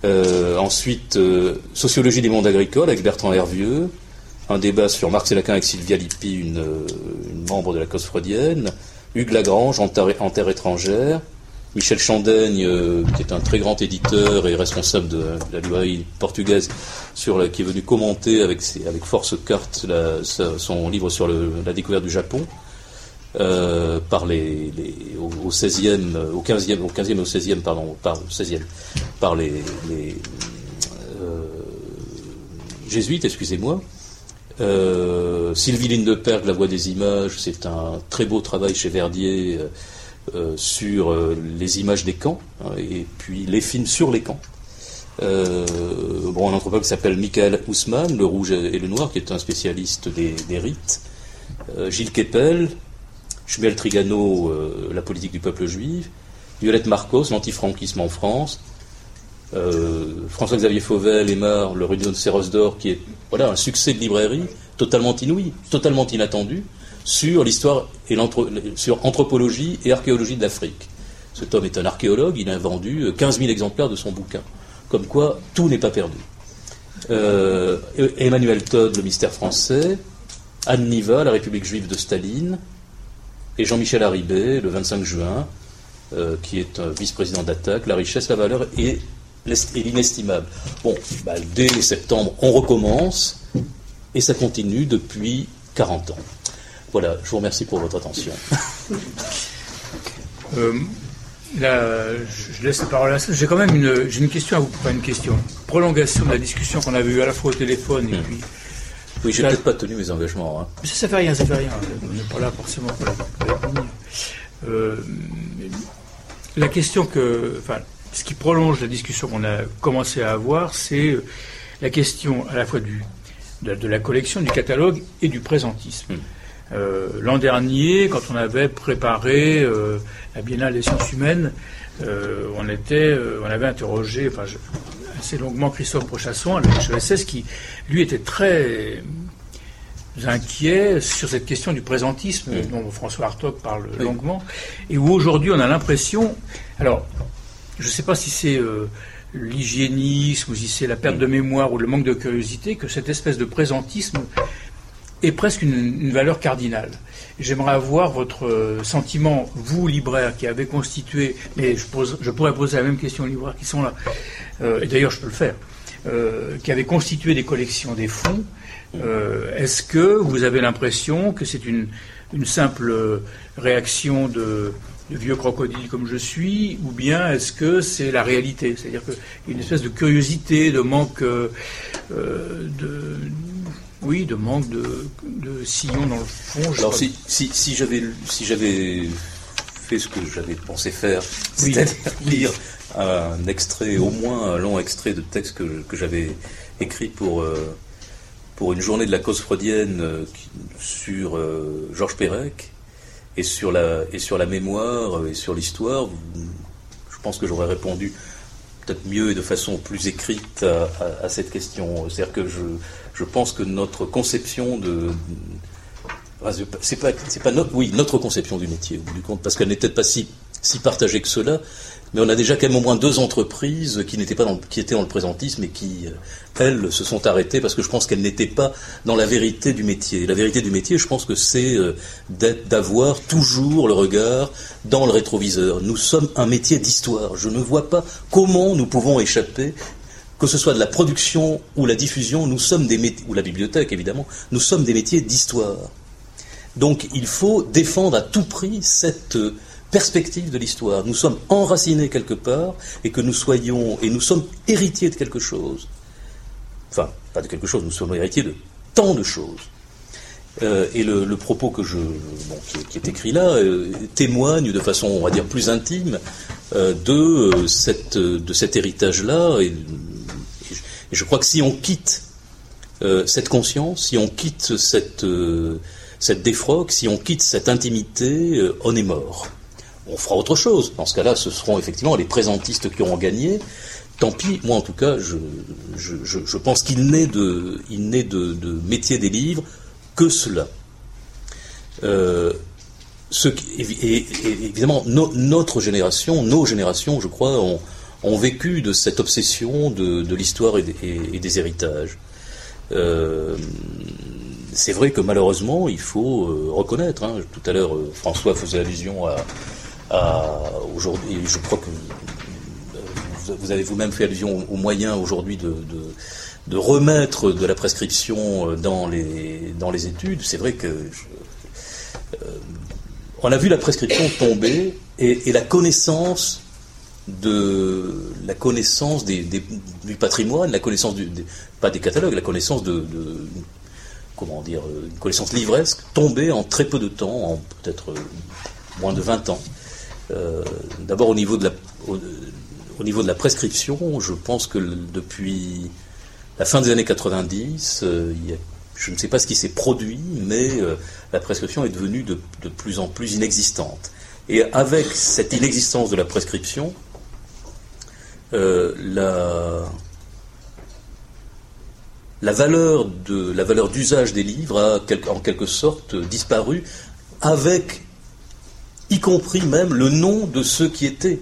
Euh, ensuite, euh, sociologie des mondes agricoles avec Bertrand Hervieux, un débat sur Marx et Lacan avec Sylvia Lippi, une, une membre de la cause freudienne, Hugues Lagrange, en terre, en terre étrangère, Michel Chandaigne, euh, qui est un très grand éditeur et responsable de, de la librairie portugaise, sur la, qui est venu commenter avec, ses, avec force carte la, sa, son livre sur le, la découverte du Japon, euh, par les, les, au, au seizième, au quinzième, au quinzième et au seizième, pardon, par, au seizième, par les, les euh, jésuites, excusez-moi. Euh, Sylvie Lindeperg, La Voix des images, c'est un très beau travail chez Verdier euh, euh, sur euh, les images des camps, hein, et puis les films sur les camps. Euh, bon, un anthropologue qui s'appelle Michael Ousmane, Le Rouge et le Noir, qui est un spécialiste des, des rites. Euh, Gilles Kepel, Shmuel Trigano, euh, La politique du peuple juif. Violette Marcos, L'antifranquisme en France. Euh, François-Xavier Fauvel, Aymar, Le rhinocéros d'or, qui est voilà, un succès de librairie totalement inouï, totalement inattendu, sur l'histoire et sur anthropologie et archéologie de l'Afrique. Cet homme est un archéologue, il a vendu quinze mille exemplaires de son bouquin. Comme quoi, tout n'est pas perdu. Euh, Emmanuel Todd, Le mystère français, Anne Niva, La République juive de Staline, et Jean-Michel Haribé, le vingt-cinq juin, euh, qui est un vice-président d'Attaque, La richesse, la valeur et et l'inestimable. Bon, bah, dès septembre, on recommence, et ça continue depuis quarante ans. Voilà, je vous remercie pour votre attention. euh, là, je laisse la parole à ça. J'ai quand même une, j'ai une question à vous, pas une question. Prolongation de la discussion qu'on avait eue à la fois au téléphone et mmh. puis... Oui, j'ai là, peut-être pas tenu mes engagements. Hein. Mais ça, ça fait rien, ça fait rien. On n'est pas là forcément pour la, pour la punir. Euh, la question que... Enfin, ce qui prolonge la discussion qu'on a commencé à avoir, c'est la question à la fois du, de, de la collection, du catalogue et du présentisme. Mmh. Euh, l'an dernier, quand on avait préparé euh, la Biennale des sciences humaines, euh, on, était, euh, on avait interrogé enfin, je, assez longuement Christophe Prochasson à la H E S S, qui, lui, était très inquiet sur cette question du présentisme, mmh. dont François Hartog parle oui. longuement, et où aujourd'hui on a l'impression... Alors, je ne sais pas si c'est euh, l'hygiénisme ou si c'est la perte de mémoire ou le manque de curiosité, que cette espèce de présentisme est presque une, une valeur cardinale. J'aimerais avoir votre euh, sentiment, vous, libraires, qui avez constitué, mais je, pose, je pourrais poser la même question aux libraires qui sont là, euh, et d'ailleurs je peux le faire, euh, qui avez constitué des collections, des fonds. Euh, est-ce que vous avez l'impression que c'est une, une simple réaction de... de vieux crocodile comme je suis, ou bien est-ce que c'est la réalité? C'est-à-dire qu'il y a une espèce de curiosité, de manque euh, de... Oui, de manque de, de sillon dans le fond. Alors si, si, si, j'avais, si j'avais fait ce que j'avais pensé faire, c'est-à-dire oui. lire un extrait, au moins un long extrait de texte que, que j'avais écrit pour, euh, pour une journée de la cause freudienne euh, qui, sur euh, Georges Perec, Et sur, la, et sur la mémoire et sur l'histoire, je pense que j'aurais répondu peut-être mieux et de façon plus écrite à, à, à cette question. C'est-à-dire que je, je pense que notre conception de... C'est pas, c'est pas notre, oui, notre conception du métier, au bout du compte, parce qu'elle n'est peut-être pas si, si partagée que cela, mais on a déjà quand même au moins deux entreprises qui n'étaient pas dans, qui étaient dans le présentisme et qui, elles, se sont arrêtées parce que je pense qu'elles n'étaient pas dans la vérité du métier. La vérité du métier, je pense que c'est euh, d'avoir toujours le regard dans le rétroviseur. Nous sommes un métier d'histoire. Je ne vois pas comment nous pouvons échapper, que ce soit de la production ou la diffusion, nous sommes des métiers, ou la bibliothèque évidemment, nous sommes des métiers d'histoire. Donc il faut défendre à tout prix cette euh, perspective de l'histoire. Nous sommes enracinés quelque part et que nous soyons, et nous sommes héritiers de quelque chose. Enfin, pas de quelque chose, nous sommes héritiers de tant de choses. Euh, et le, le propos que je, bon, qui, qui est écrit là euh, témoigne de façon, on va dire, plus intime euh, de, euh, cette, de cet héritage-là. Et, et, je, et je crois que si on quitte euh, cette conscience, si on quitte cette, euh, cette défroque, si on quitte cette intimité, euh, on est mort. On fera autre chose. Dans ce cas-là, ce seront effectivement les présentistes qui auront gagné. Tant pis, moi en tout cas, je, je, je, je pense qu'il n'est de, il n'est de, de métier des livres que cela. Euh, ce qui, et, et, évidemment, no, notre génération, nos générations, je crois, ont, ont vécu de cette obsession de, de l'histoire et, des- et, et des héritages. Euh, c'est vrai que malheureusement, il faut euh, reconnaître, hein, tout à l'heure euh, François faisait allusion à, à aujourd'hui, je crois que euh, vous avez vous-même fait allusion aux moyens aujourd'hui de, de, de remettre de la prescription dans les, dans les études. C'est vrai que je, euh, on a vu la prescription tomber et, et la connaissance de la connaissance des, des, du patrimoine, la connaissance du, des, pas des catalogues, la connaissance de, de comment dire, une connaissance livresque tombée en très peu de temps, en peut-être moins de vingt ans. Euh, d'abord au niveau de la au, au niveau de la prescription, je pense que le, depuis la fin des années quatre-vingt-dix, euh, il y a, je ne sais pas ce qui s'est produit, mais euh, la prescription est devenue de, de plus en plus inexistante. Et avec cette inexistence de la prescription, euh, la, la valeur de la valeur d'usage des livres a quelque, en quelque sorte disparu, avec y compris même le nom de ceux qui étaient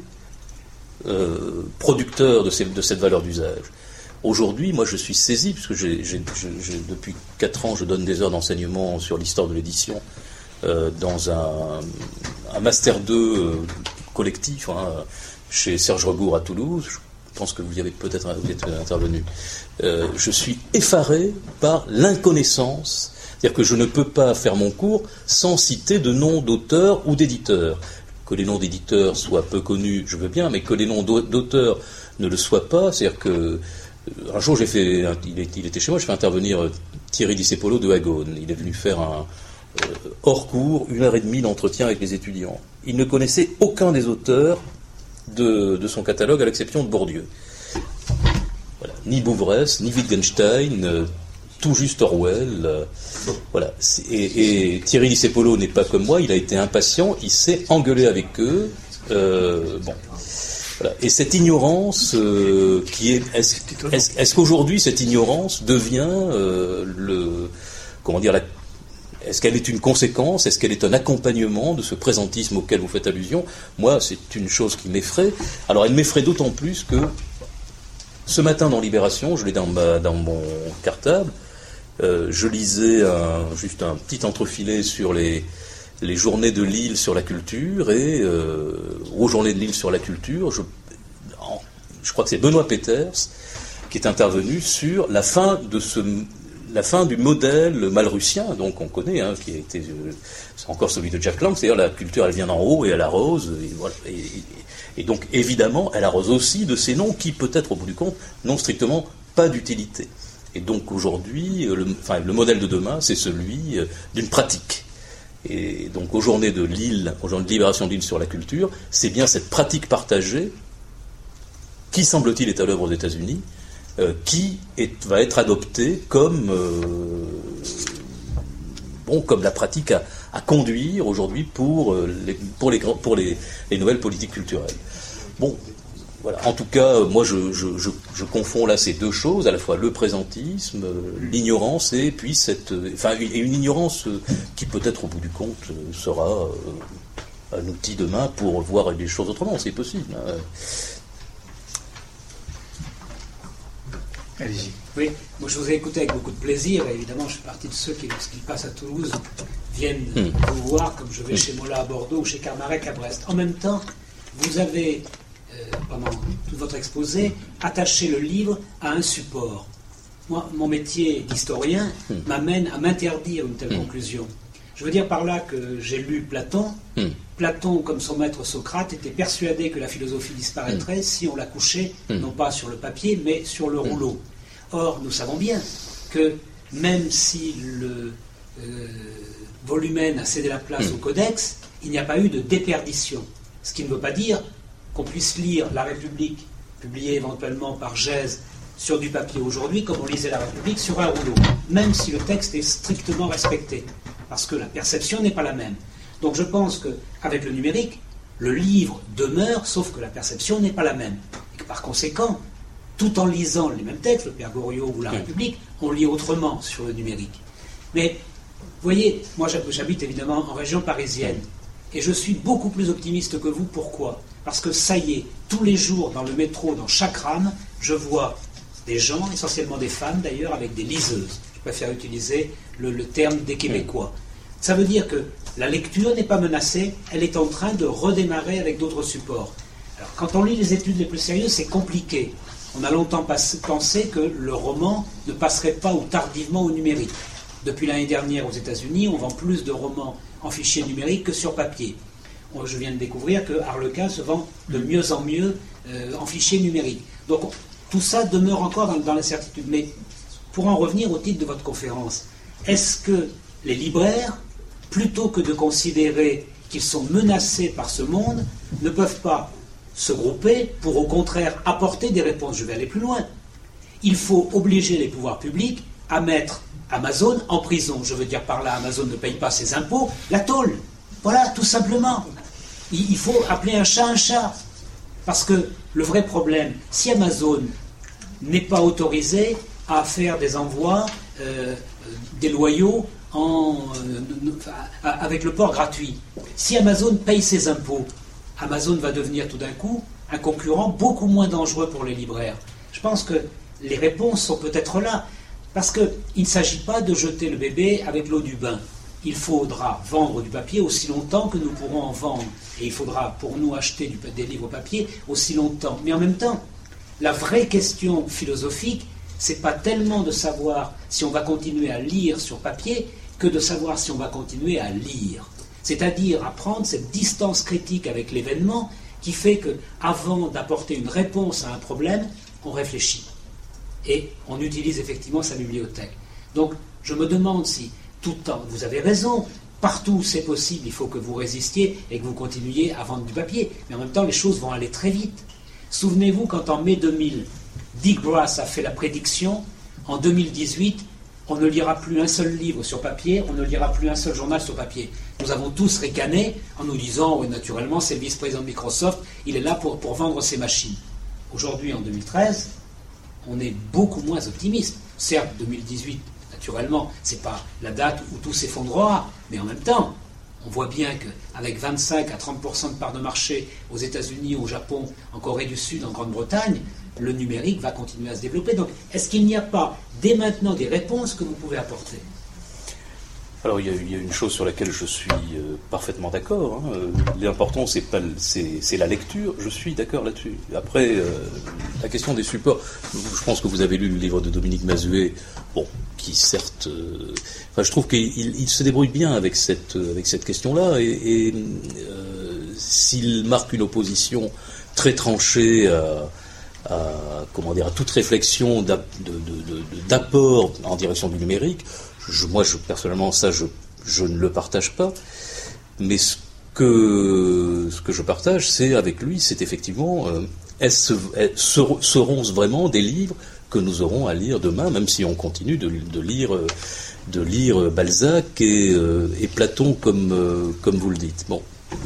euh, producteurs de, ces, de cette valeur d'usage. Aujourd'hui, moi je suis saisi, puisque j'ai, j'ai, j'ai, depuis quatre ans je donne des heures d'enseignement sur l'histoire de l'édition euh, dans un, un Master deux euh, collectif hein, chez Serge Rebourg à Toulouse. Je pense que vous y avez peut-être vous êtes intervenu. Euh, je suis effaré par l'inconnaissance, c'est-à-dire que je ne peux pas faire mon cours sans citer de noms d'auteurs ou d'éditeurs. Que les noms d'éditeurs soient peu connus, je veux bien, mais que les noms d'auteurs ne le soient pas, c'est-à-dire que un jour, j'ai fait, il était chez moi, je fais intervenir Thierry Discepolo de Agone. Il est venu faire un euh, hors cours, une heure et demie d'entretien avec les étudiants. Il ne connaissait aucun des auteurs de, de son catalogue, à l'exception de Bourdieu. Voilà. Ni Bouvresse, ni Wittgenstein, euh, tout juste Orwell. Euh, voilà. Et, et Thierry Discepolo n'est pas comme moi, il a été impatient, il s'est engueulé avec eux. Euh, bon. Voilà. Et cette ignorance euh, qui est, est-ce, est-ce, est-ce qu'aujourd'hui cette ignorance devient euh, le, comment dire, la, est-ce qu'elle est une conséquence, est-ce qu'elle est un accompagnement de ce présentisme auquel vous faites allusion? Moi, c'est une chose qui m'effraie. Alors, elle m'effraie d'autant plus que ce matin dans Libération, je l'ai dans, ma, dans mon cartable, euh, je lisais un, juste un petit entrefilet sur les les journées de Lille sur la culture, et euh, aux journées de Lille sur la culture, je, en, je crois que c'est Benoît Peters qui est intervenu sur la fin de ce, la fin du modèle malrussien, donc on connaît, hein, qui a été, euh, c'est encore celui de Jack Lang, c'est-à-dire la culture elle vient d'en haut et elle arrose, et, voilà, et, et, et donc évidemment elle arrose aussi de ces noms qui peut-être au bout du compte n'ont strictement pas d'utilité. Et donc aujourd'hui, le, enfin, le modèle de demain, c'est celui d'une pratique. Et donc aux journées de Lille, aux journées de Libération de Lille sur la culture, c'est bien cette pratique partagée qui, semble-t-il, est à l'œuvre aux États-Unis, euh, qui est, va être adoptée comme, euh, bon, comme la pratique à, à conduire aujourd'hui pour, euh, les, pour, les, pour les, les nouvelles politiques culturelles. Bon, voilà. En tout cas, moi je, je, je, je confonds là ces deux choses, à la fois le présentisme, l'ignorance, et puis cette, enfin, et une ignorance qui peut-être au bout du compte sera un outil demain pour voir les choses autrement, c'est possible. Hein. Allez-y. Oui, moi je vous ai écouté avec beaucoup de plaisir, et évidemment je fais partie de ceux qui, lorsqu'ils passent à Toulouse, viennent mmh. vous voir, comme je vais mmh. chez Mola à Bordeaux ou chez Carmarec à Brest. En même temps, vous avez Euh, pendant tout votre exposé, attacher le livre à un support. Moi, mon métier d'historien mmh. m'amène à m'interdire une telle mmh. conclusion. Je veux dire par là que j'ai lu Platon. Mmh. Platon, comme son maître Socrate, était persuadé que la philosophie disparaîtrait mmh. si on la couchait, mmh. non pas sur le papier, mais sur le mmh. rouleau. Or, nous savons bien que même si le euh, volumène a cédé la place mmh. au codex, il n'y a pas eu de déperdition. Ce qui ne veut pas dire qu'on puisse lire La République, publiée éventuellement par Gèze, sur du papier aujourd'hui, comme on lisait La République sur un rouleau, même si le texte est strictement respecté, parce que la perception n'est pas la même. Donc je pense qu'avec le numérique, le livre demeure, sauf que la perception n'est pas la même. Et que par conséquent, tout en lisant les mêmes textes, le Père Goriot ou La République, on lit autrement sur le numérique. Mais, vous voyez, moi j'habite évidemment en région parisienne, et je suis beaucoup plus optimiste que vous. Pourquoi ? Parce que ça y est, tous les jours dans le métro, dans chaque rame, je vois des gens, essentiellement des femmes d'ailleurs, avec des liseuses. Je préfère utiliser le, le terme des Québécois. Ça veut dire que la lecture n'est pas menacée, elle est en train de redémarrer avec d'autres supports. Alors, quand on lit les études les plus sérieuses, c'est compliqué. On a longtemps pensé que le roman ne passerait pas ou tardivement au numérique. Depuis l'année dernière aux États-Unis, on vend plus de romans en fichier numérique que sur papier. Je viens de découvrir que Harlequin se vend de mieux en mieux euh, en fichier numérique. Donc tout ça demeure encore dans, dans l'incertitude. Mais pour en revenir au titre de votre conférence, est-ce que les libraires, plutôt que de considérer qu'ils sont menacés par ce monde, ne peuvent pas se grouper pour au contraire apporter des réponses? Je vais aller plus loin. Il faut obliger les pouvoirs publics à mettre Amazon en prison. Je veux dire par là, Amazon ne paye pas ses impôts, la tôle. Voilà, tout simplement. Il faut appeler un chat un chat. Parce que le vrai problème, si Amazon n'est pas autorisé à faire des envois euh, déloyaux en, euh, avec le port gratuit, si Amazon paye ses impôts, Amazon va devenir tout d'un coup un concurrent beaucoup moins dangereux pour les libraires. Je pense que les réponses sont peut-être là. Parce qu'il ne s'agit pas de jeter le bébé avec l'eau du bain. Il faudra vendre du papier aussi longtemps que nous pourrons en vendre. Et il faudra pour nous acheter du, des livres papier aussi longtemps. Mais en même temps, la vraie question philosophique, c'est pas tellement de savoir si on va continuer à lire sur papier que de savoir si on va continuer à lire. C'est-à-dire à prendre cette distance critique avec l'événement qui fait qu'avant d'apporter une réponse à un problème, on réfléchit. Et on utilise effectivement sa bibliothèque. Donc, je me demande si, tout le temps, vous avez raison, partout où c'est possible, il faut que vous résistiez et que vous continuiez à vendre du papier. Mais en même temps, les choses vont aller très vite. Souvenez-vous, quand en mai deux mille, Dick Brass a fait la prédiction, en deux mille dix-huit, on ne lira plus un seul livre sur papier, on ne lira plus un seul journal sur papier. Nous avons tous ricané en nous disant, oui, naturellement, c'est le vice-président de Microsoft, il est là pour, pour vendre ses machines. Aujourd'hui, en deux mille treize, on est beaucoup moins optimiste. Certes, deux mille dix-huit, naturellement, ce n'est pas la date où tout s'effondrera, mais en même temps, on voit bien qu'avec vingt-cinq à trente pour cent de part de marché aux États-Unis, au Japon, en Corée du Sud, en Grande-Bretagne, le numérique va continuer à se développer. Donc, est-ce qu'il n'y a pas, dès maintenant, des réponses que vous pouvez apporter ? Alors, il y, a, il y a une chose sur laquelle je suis euh, parfaitement d'accord. Hein. L'important, c'est pas, c'est, c'est la lecture. Je suis d'accord là-dessus. Après, euh, la question des supports. Je pense que vous avez lu le livre de Dominique Mazuet, bon, qui certes, euh, enfin, je trouve qu'il il se débrouille bien avec cette, avec cette question-là, et, et euh, s'il marque une opposition très tranchée à, à comment dire, à toute réflexion d'app, de, de, de, d'apport en direction du numérique. Je, moi, je, personnellement, ça, je, je ne le partage pas. Mais ce que, ce que je partage, c'est avec lui, c'est effectivement, euh, est-ce, est, seront-ce vraiment des livres que nous aurons à lire demain, même si on continue de, de lire, de lire Balzac et, euh, et Platon, comme, euh, comme vous le dites. Bon.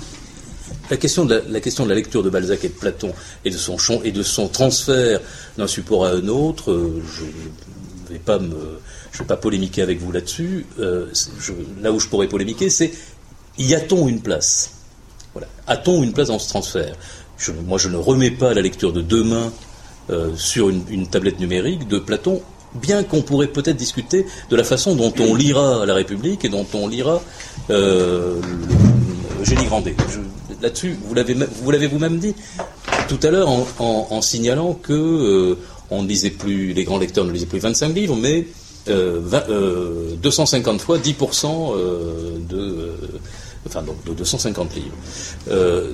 La question, de la, la question de la lecture de Balzac et de Platon et de son, et de son transfert d'un support à un autre, euh, je ne vais pas me... Je ne vais pas polémiquer avec vous là-dessus. Euh, je, là où je pourrais polémiquer, c'est y a-t-on une place ? Voilà. A-t-on une place dans ce transfert ? je, Moi, je ne remets pas la lecture de demain euh, sur une, une tablette numérique de Platon, bien qu'on pourrait peut-être discuter de la façon dont on lira La République et dont on lira euh, le, le Génie Grandet. Je, là-dessus, vous l'avez, vous l'avez vous-même dit tout à l'heure en, en, en signalant que euh, on ne lisait plus, les grands lecteurs ne lisaient plus vingt-cinq livres, mais Euh, vingt, euh, deux cent cinquante fois dix pour cent euh, de, euh, enfin donc de deux cent cinquante livres. Euh,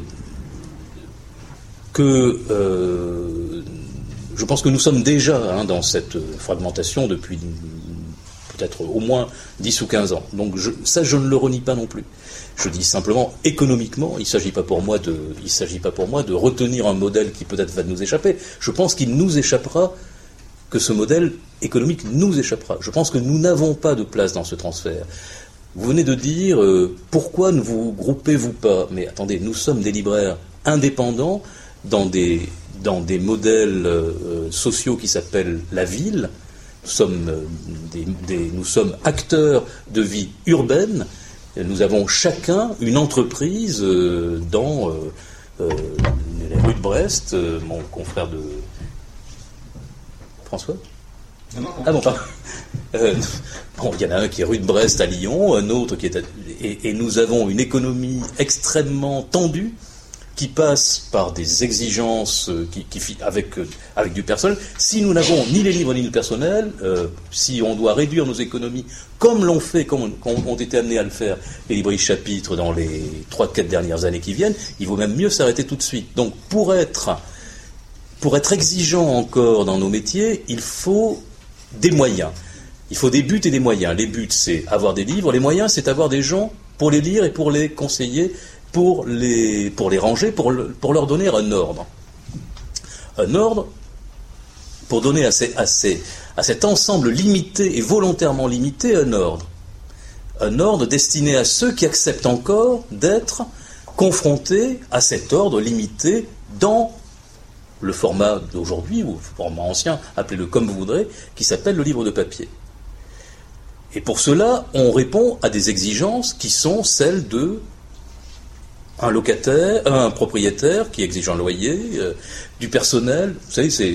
que euh, je pense que nous sommes déjà hein, dans cette fragmentation depuis peut-être au moins dix ou quinze ans. Donc je, ça, je ne le renie pas non plus. Je dis simplement, économiquement, il ne s'agit pas pour moi de, il s'agit pas pour moi de retenir un modèle qui peut-être va nous échapper. Je pense qu'il nous échappera, que ce modèle économique nous échappera. Je pense que nous n'avons pas de place dans ce transfert. Vous venez de dire, euh, pourquoi ne vous groupez-vous pas ? Mais attendez, nous sommes des libraires indépendants dans des, dans des modèles euh, sociaux qui s'appellent la ville. Nous sommes, euh, des, des, nous sommes acteurs de vie urbaine. Nous avons chacun une entreprise euh, dans... Euh, Euh, rue de Brest, euh, mon confrère de... François ? Non, non, non. Ah bon, pardon. Euh, bon, il y en a un qui est rue de Brest à Lyon, un autre qui est... À, et, et nous avons une économie extrêmement tendue qui passe par des exigences qui, qui, avec, avec du personnel. Si nous n'avons ni les livres ni le personnel, euh, si on doit réduire nos économies, comme l'ont fait, comme ont été amenés à le faire les librairies chapitres dans les trois quatre dernières années qui viennent, il vaut même mieux s'arrêter tout de suite. Donc pour être, pour être exigeant encore dans nos métiers, il faut des moyens. Il faut des buts et des moyens. Les buts, c'est avoir des livres. Les moyens, c'est avoir des gens pour les lire et pour les conseiller, pour les, pour les ranger, pour, le, pour leur donner un ordre. Un ordre pour donner à, ces, à, ces, à cet ensemble limité et volontairement limité un ordre. Un ordre destiné à ceux qui acceptent encore d'être confrontés à cet ordre limité dans le format d'aujourd'hui, ou le format ancien, appelez-le comme vous voudrez, qui s'appelle le livre de papier. Et pour cela, on répond à des exigences qui sont celles de un locataire, un propriétaire qui exige un loyer, euh, du personnel. Vous savez, c'est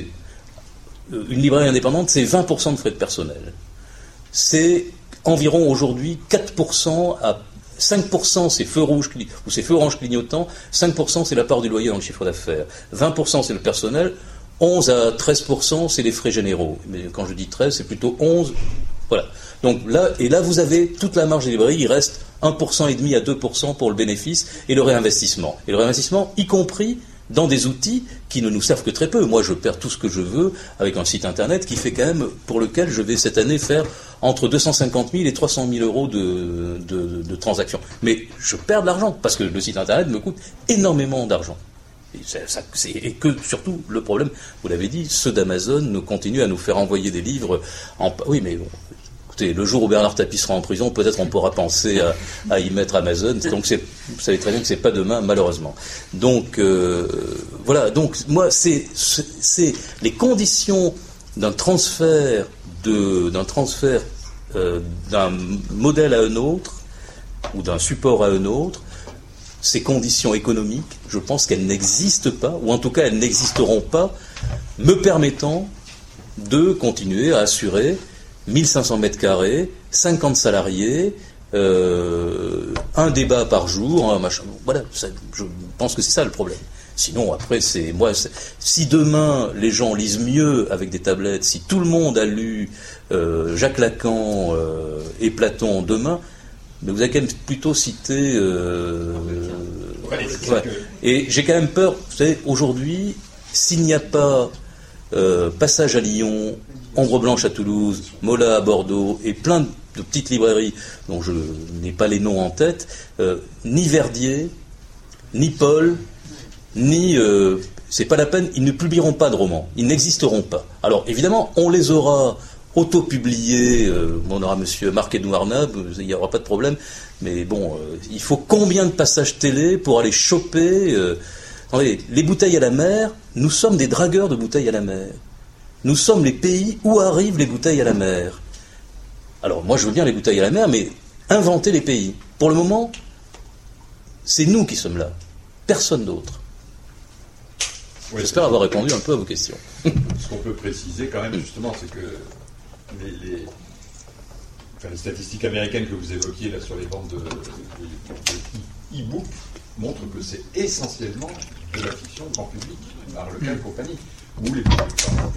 une librairie indépendante, c'est vingt pour cent de frais de personnel. C'est environ aujourd'hui quatre pour cent à cinq pour cent c'est feux rouges ou c'est feux orange clignotants, cinq pour cent c'est la part du loyer dans le chiffre d'affaires, vingt pour cent c'est le personnel, onze à treize pour cent c'est les frais généraux. Mais quand je dis treize, c'est plutôt onze. Voilà. Donc là, et là vous avez toute la marge des librairies, il reste un pour cent et demi à deux pour cent pour le bénéfice et le réinvestissement. Et le réinvestissement, y compris dans des outils qui ne nous servent que très peu. Moi, je perds tout ce que je veux avec un site internet qui fait quand même, pour lequel je vais cette année faire entre deux cent cinquante mille et trois cent mille euros de, de, de, de transactions. Mais je perds de l'argent parce que le site internet me coûte énormément d'argent. Et, ça, ça, et que surtout, le problème, vous l'avez dit, ceux d'Amazon nous continuent à nous faire envoyer des livres en... Oui, mais bon... Le jour où Bernard Tapie sera en prison, peut-être on pourra penser à, à y mettre Amazon. Donc c'est, vous savez très bien que c'est pas demain, malheureusement. Donc euh, voilà. Donc moi, c'est, c'est les conditions d'un transfert de, d'un transfert euh, d'un modèle à un autre ou d'un support à un autre. Ces conditions économiques, je pense qu'elles n'existent pas, ou en tout cas elles n'existeront pas, me permettant de continuer à assurer mille cinq cents mètres carrés, cinquante salariés, euh, un débat par jour, un machin. Voilà, ça, je pense que c'est ça le problème. Sinon, après, c'est moi. C'est, si demain les gens lisent mieux avec des tablettes, si tout le monde a lu euh, Jacques Lacan euh, et Platon demain, mais vous avez quand même plutôt cité. Euh, ouais, ouais. Et j'ai quand même peur. Vous savez, aujourd'hui, s'il n'y a pas euh, Passage à Lyon, Ombre Blanche à Toulouse, Mola à Bordeaux et plein de petites librairies dont je n'ai pas les noms en tête, euh, ni Verdier, ni Paul, ni... Euh, c'est pas la peine, ils ne publieront pas de romans, ils n'existeront pas. Alors évidemment, on les aura auto-publiés, euh, on aura monsieur Marc-Edouard Nab, il n'y aura pas de problème, mais bon, euh, il faut combien de passages télé pour aller choper... Euh, attendez, les bouteilles à la mer, nous sommes des dragueurs de bouteilles à la mer. Nous sommes les pays où arrivent les bouteilles à la mer. Alors, moi, je veux bien les bouteilles à la mer, mais inventer les pays. Pour le moment, c'est nous qui sommes là. Personne d'autre. Oui, j'espère avoir répondu un peu à vos questions. Ce qu'on peut préciser, quand même, justement, c'est que les, les, enfin, les statistiques américaines que vous évoquiez là, sur les ventes de, de, de e-book montrent que c'est essentiellement de la fiction grand public, par le cas et compagnie. Ou les bouquins,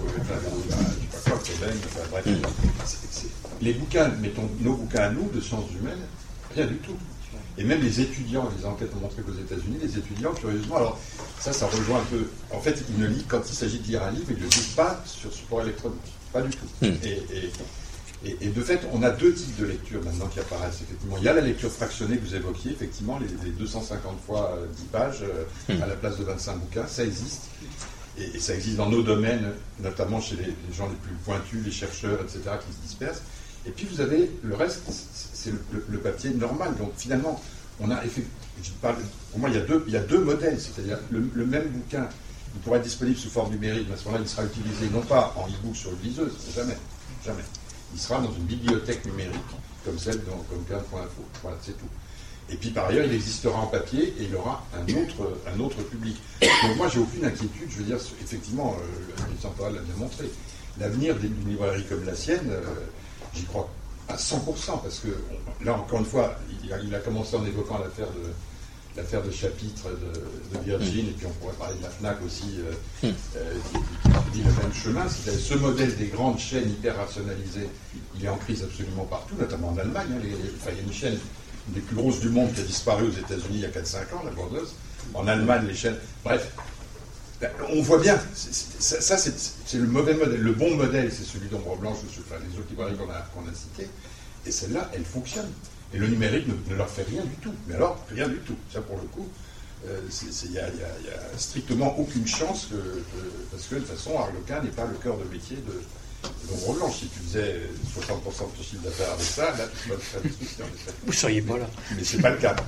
les bouquins, mettons nos bouquins à nous, de sciences humaines, rien du tout. Et même les étudiants, les enquêtes ont montré qu'aux États-Unis, les étudiants, curieusement, alors ça, ça rejoint un peu. En fait, ils ne lisent, quand il s'agit de lire un livre, ils ne le lisent pas sur support électronique. Pas du tout. Mm. Et, et, et, et de fait, on a deux types de lecture maintenant qui apparaissent, effectivement. Il y a la lecture fractionnée que vous évoquiez, effectivement, les, les deux cent cinquante fois dix pages euh, mm. à la place de vingt-cinq bouquins, ça existe. Et, et ça existe dans nos domaines, notamment chez les, les gens les plus pointus, les chercheurs, et cetera, qui se dispersent. Et puis vous avez le reste, c'est le, le, le papier normal. Donc finalement, on a effectivement, je parle, pour moi, il y a deux, il y a deux modèles. C'est-à-dire le, le même bouquin, il pourrait être disponible sous forme numérique, mais à ce moment-là, il sera utilisé non pas en e-book sur une liseuse, jamais, jamais. Il sera dans une bibliothèque numérique, comme celle dans comme quinze point info. Voilà, c'est tout. Et puis par ailleurs, il existera en papier et il aura un autre, un autre public. Donc moi, j'ai aucune inquiétude. Je veux dire, effectivement, euh, le Central l'a bien montré. L'avenir d'une librairie comme la sienne, euh, j'y crois à cent pour cent, parce que là, encore une fois, il a, il a commencé en évoquant l'affaire de l'affaire de chapitre de, de Virgin, mmh. et puis on pourrait parler de la FNAC aussi, euh, mmh. euh, qui, qui dit le même chemin. C'est ce modèle des grandes chaînes hyper rationalisées, il est en crise absolument partout, notamment en Allemagne. Hein, les, les, enfin, il y a une chaîne, une des plus grosses du monde, qui a disparu aux États-Unis il y a quatre cinq ans, la Bordeuse. En Allemagne, les chaînes. Bref, on voit bien, c'est, c'est, ça, c'est, c'est le mauvais modèle. Le bon modèle, c'est celui d'Ombre Blanche, enfin, les autres librairies qu'on a, qu'on a citées. Et celle-là, elle fonctionne. Et le numérique ne, ne leur fait rien du tout. Mais alors, rien du tout. Ça, pour le coup, il n'y a, y a, y a strictement aucune chance, que, que, parce que de toute façon, Harlequin n'est pas le cœur de métier de, de l'Ombre Blanche. Si tu faisais soixante pour cent de ton chiffre d'affaires avec ça, là, tu vas te faire des soucis. Vous ne seriez pas là. Mais c'est pas le cas.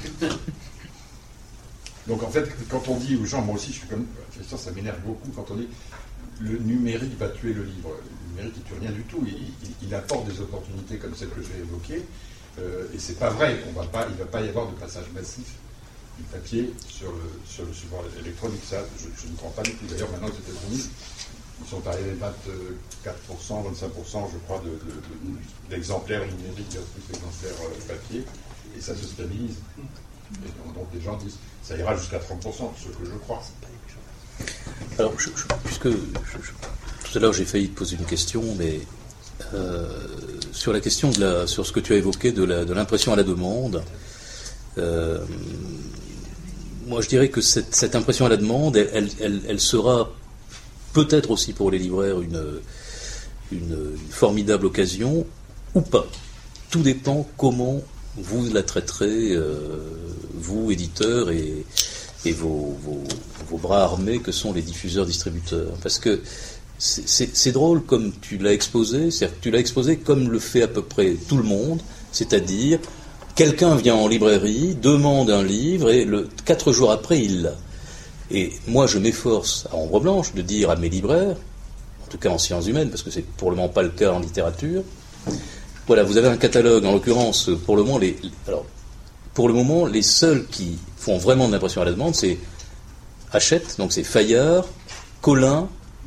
Donc en fait, quand on dit aux gens, moi aussi je suis comme, ça, ça m'énerve beaucoup, quand on dit le numérique va tuer le livre. Le numérique ne tue rien du tout. Il, il, il apporte des opportunités comme celles que j'ai évoquées. Euh, et c'est pas vrai. On va pas, il ne va pas y avoir de passage massif du papier sur le, sur le support électronique. Ça, je, je ne crois pas du tout. D'ailleurs, maintenant aux États-Unis, ils sont arrivés à vingt-quatre pour cent, vingt-cinq pour cent, je crois, de, de, de, d'exemplaires numériques versus d'exemplaires euh, papier. Et ça se stabilise. Et donc les gens disent, ça ira jusqu'à trente pour cent, ce que je crois. Alors, je, je, puisque je, je, tout à l'heure j'ai failli te poser une question, mais euh, sur la question de la, sur ce que tu as évoqué de, la, de l'impression à la demande, euh, moi je dirais que cette, cette impression à la demande, elle, elle, elle sera peut-être aussi pour les libraires une, une, une formidable occasion, ou pas. Tout dépend comment vous la traiterez, euh, vous, éditeurs, et, et vos, vos, vos bras armés que sont les diffuseurs-distributeurs. Parce que c'est, c'est, c'est drôle comme tu l'as exposé, c'est-à-dire que tu l'as exposé comme le fait à peu près tout le monde, c'est-à-dire quelqu'un vient en librairie, demande un livre, et le, quatre jours après, il l'a. Et moi, je m'efforce à Ombre Blanche de dire à mes libraires, en tout cas en sciences humaines, parce que c'est pour le moment pas le cas en littérature, voilà, vous avez un catalogue, en l'occurrence, pour le moment, les, alors, pour le moment, les seuls qui font vraiment de l'impression à la demande, c'est Hachette, donc c'est Fayard, Collin,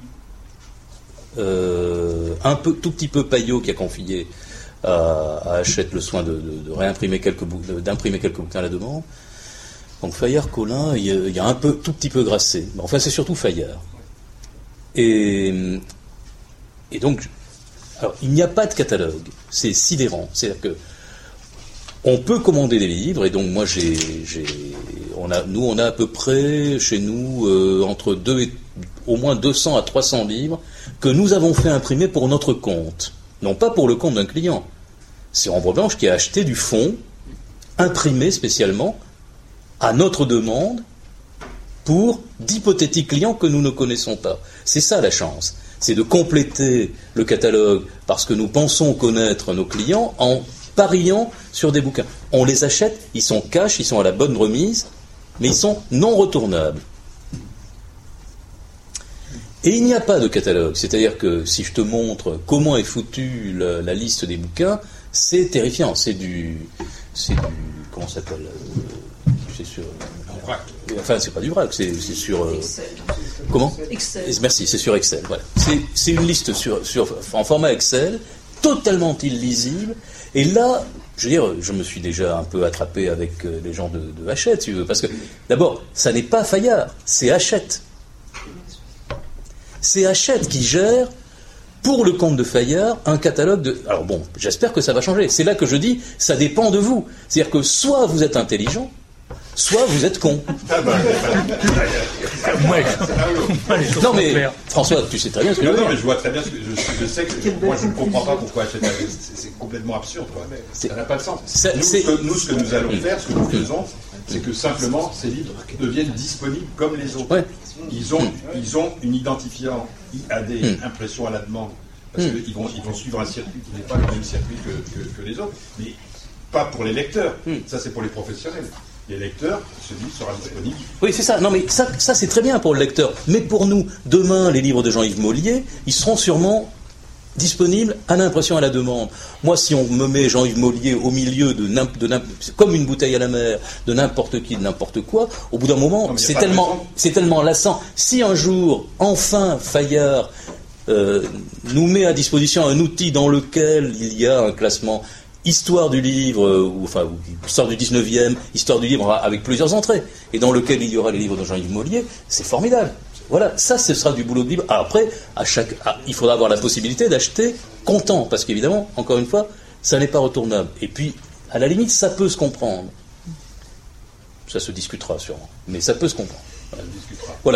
euh, un peu, tout petit peu Payot qui a confié à, à Hachette le soin de, de, de réimprimer quelques bouquins, d'imprimer quelques bouquins à la demande. Donc Fayard, Collin, il y, a, il y a un peu, tout petit peu Grasset. Mais enfin, c'est surtout Fayard. Et, et donc, alors, il n'y a pas de catalogue. C'est sidérant. C'est-à-dire que on peut commander des livres, et donc moi, j'ai, j'ai, on a, nous, on a à peu près chez nous euh, entre deux et au moins deux cents à trois cents livres que nous avons fait imprimer pour notre compte, non pas pour le compte d'un client. C'est Ombre Blanche qui a acheté du fonds, imprimé spécialement à notre demande pour d'hypothétiques clients que nous ne connaissons pas. C'est ça la chance. C'est de compléter le catalogue parce que nous pensons connaître nos clients en pariant sur des bouquins. On les achète, ils sont cash, ils sont à la bonne remise, mais ils sont non retournables. Et il n'y a pas de catalogue. C'est-à-dire que si je te montre comment est foutue la, la liste des bouquins, c'est terrifiant. C'est du... C'est du... Comment ça s'appelle euh, C'est sur... Enfin, c'est pas du vrac, c'est, c'est sur... Euh, comment Excel. Merci, c'est sur Excel. Voilà. C'est, c'est une liste sur, sur, en format Excel, totalement illisible. Et là, je veux dire, je me suis déjà un peu attrapé avec les gens de, de Hachette, si tu veux, parce que, d'abord, ça n'est pas Fayard, c'est Hachette. C'est Hachette qui gère, pour le compte de Fayard, un catalogue de... Alors bon, j'espère que ça va changer. C'est là que je dis, ça dépend de vous. C'est-à-dire que soit vous êtes intelligent, soit vous êtes con. Non mais, François, tu sais très bien ce que je veux dire. Non, mais je vois très bien ce que je, je sais que je, moi je ne comprends pas pourquoi Hachette, c'est, c'est complètement absurde, quoi. Ça n'a pas de sens. C'est, nous, c'est... Ce que, nous, ce que nous allons faire, ce que nous faisons, c'est que simplement ces livres deviennent disponibles comme les autres. Ouais. Ils ont, ils ont une identifiant I A D, mm. impression à la demande, parce mm. qu'ils vont, ils vont suivre un circuit qui n'est pas le même circuit que, que, que les autres, mais pas pour les lecteurs. Mm. Ça, c'est pour les professionnels. Les lecteurs, ce livre sera disponible. Oui, c'est ça. Non, mais ça, ça, c'est très bien pour le lecteur. Mais pour nous, demain, les livres de Jean-Yves Mollier, ils seront sûrement disponible à l'impression, à la demande. Moi, si on me met Jean-Yves Mollier au milieu de n'importe, de n'importe, comme une bouteille à la mer, de n'importe qui, de n'importe quoi, au bout d'un moment, non, c'est tellement, c'est tellement lassant. Si un jour, enfin, Fayard euh, nous met à disposition un outil dans lequel il y a un classement histoire du livre, euh, ou enfin, histoire du dix-neuvième, histoire du livre avec plusieurs entrées, et dans lequel il y aura les livres de Jean-Yves Mollier, c'est formidable. Voilà, ça, ce sera du boulot de libre. Ah, après, à chaque, ah, il faudra avoir la possibilité d'acheter comptant, parce qu'évidemment, encore une fois, ça n'est pas retournable. Et puis, à la limite, ça peut se comprendre. Ça se discutera sûrement, mais ça peut se comprendre. Voilà. Voilà.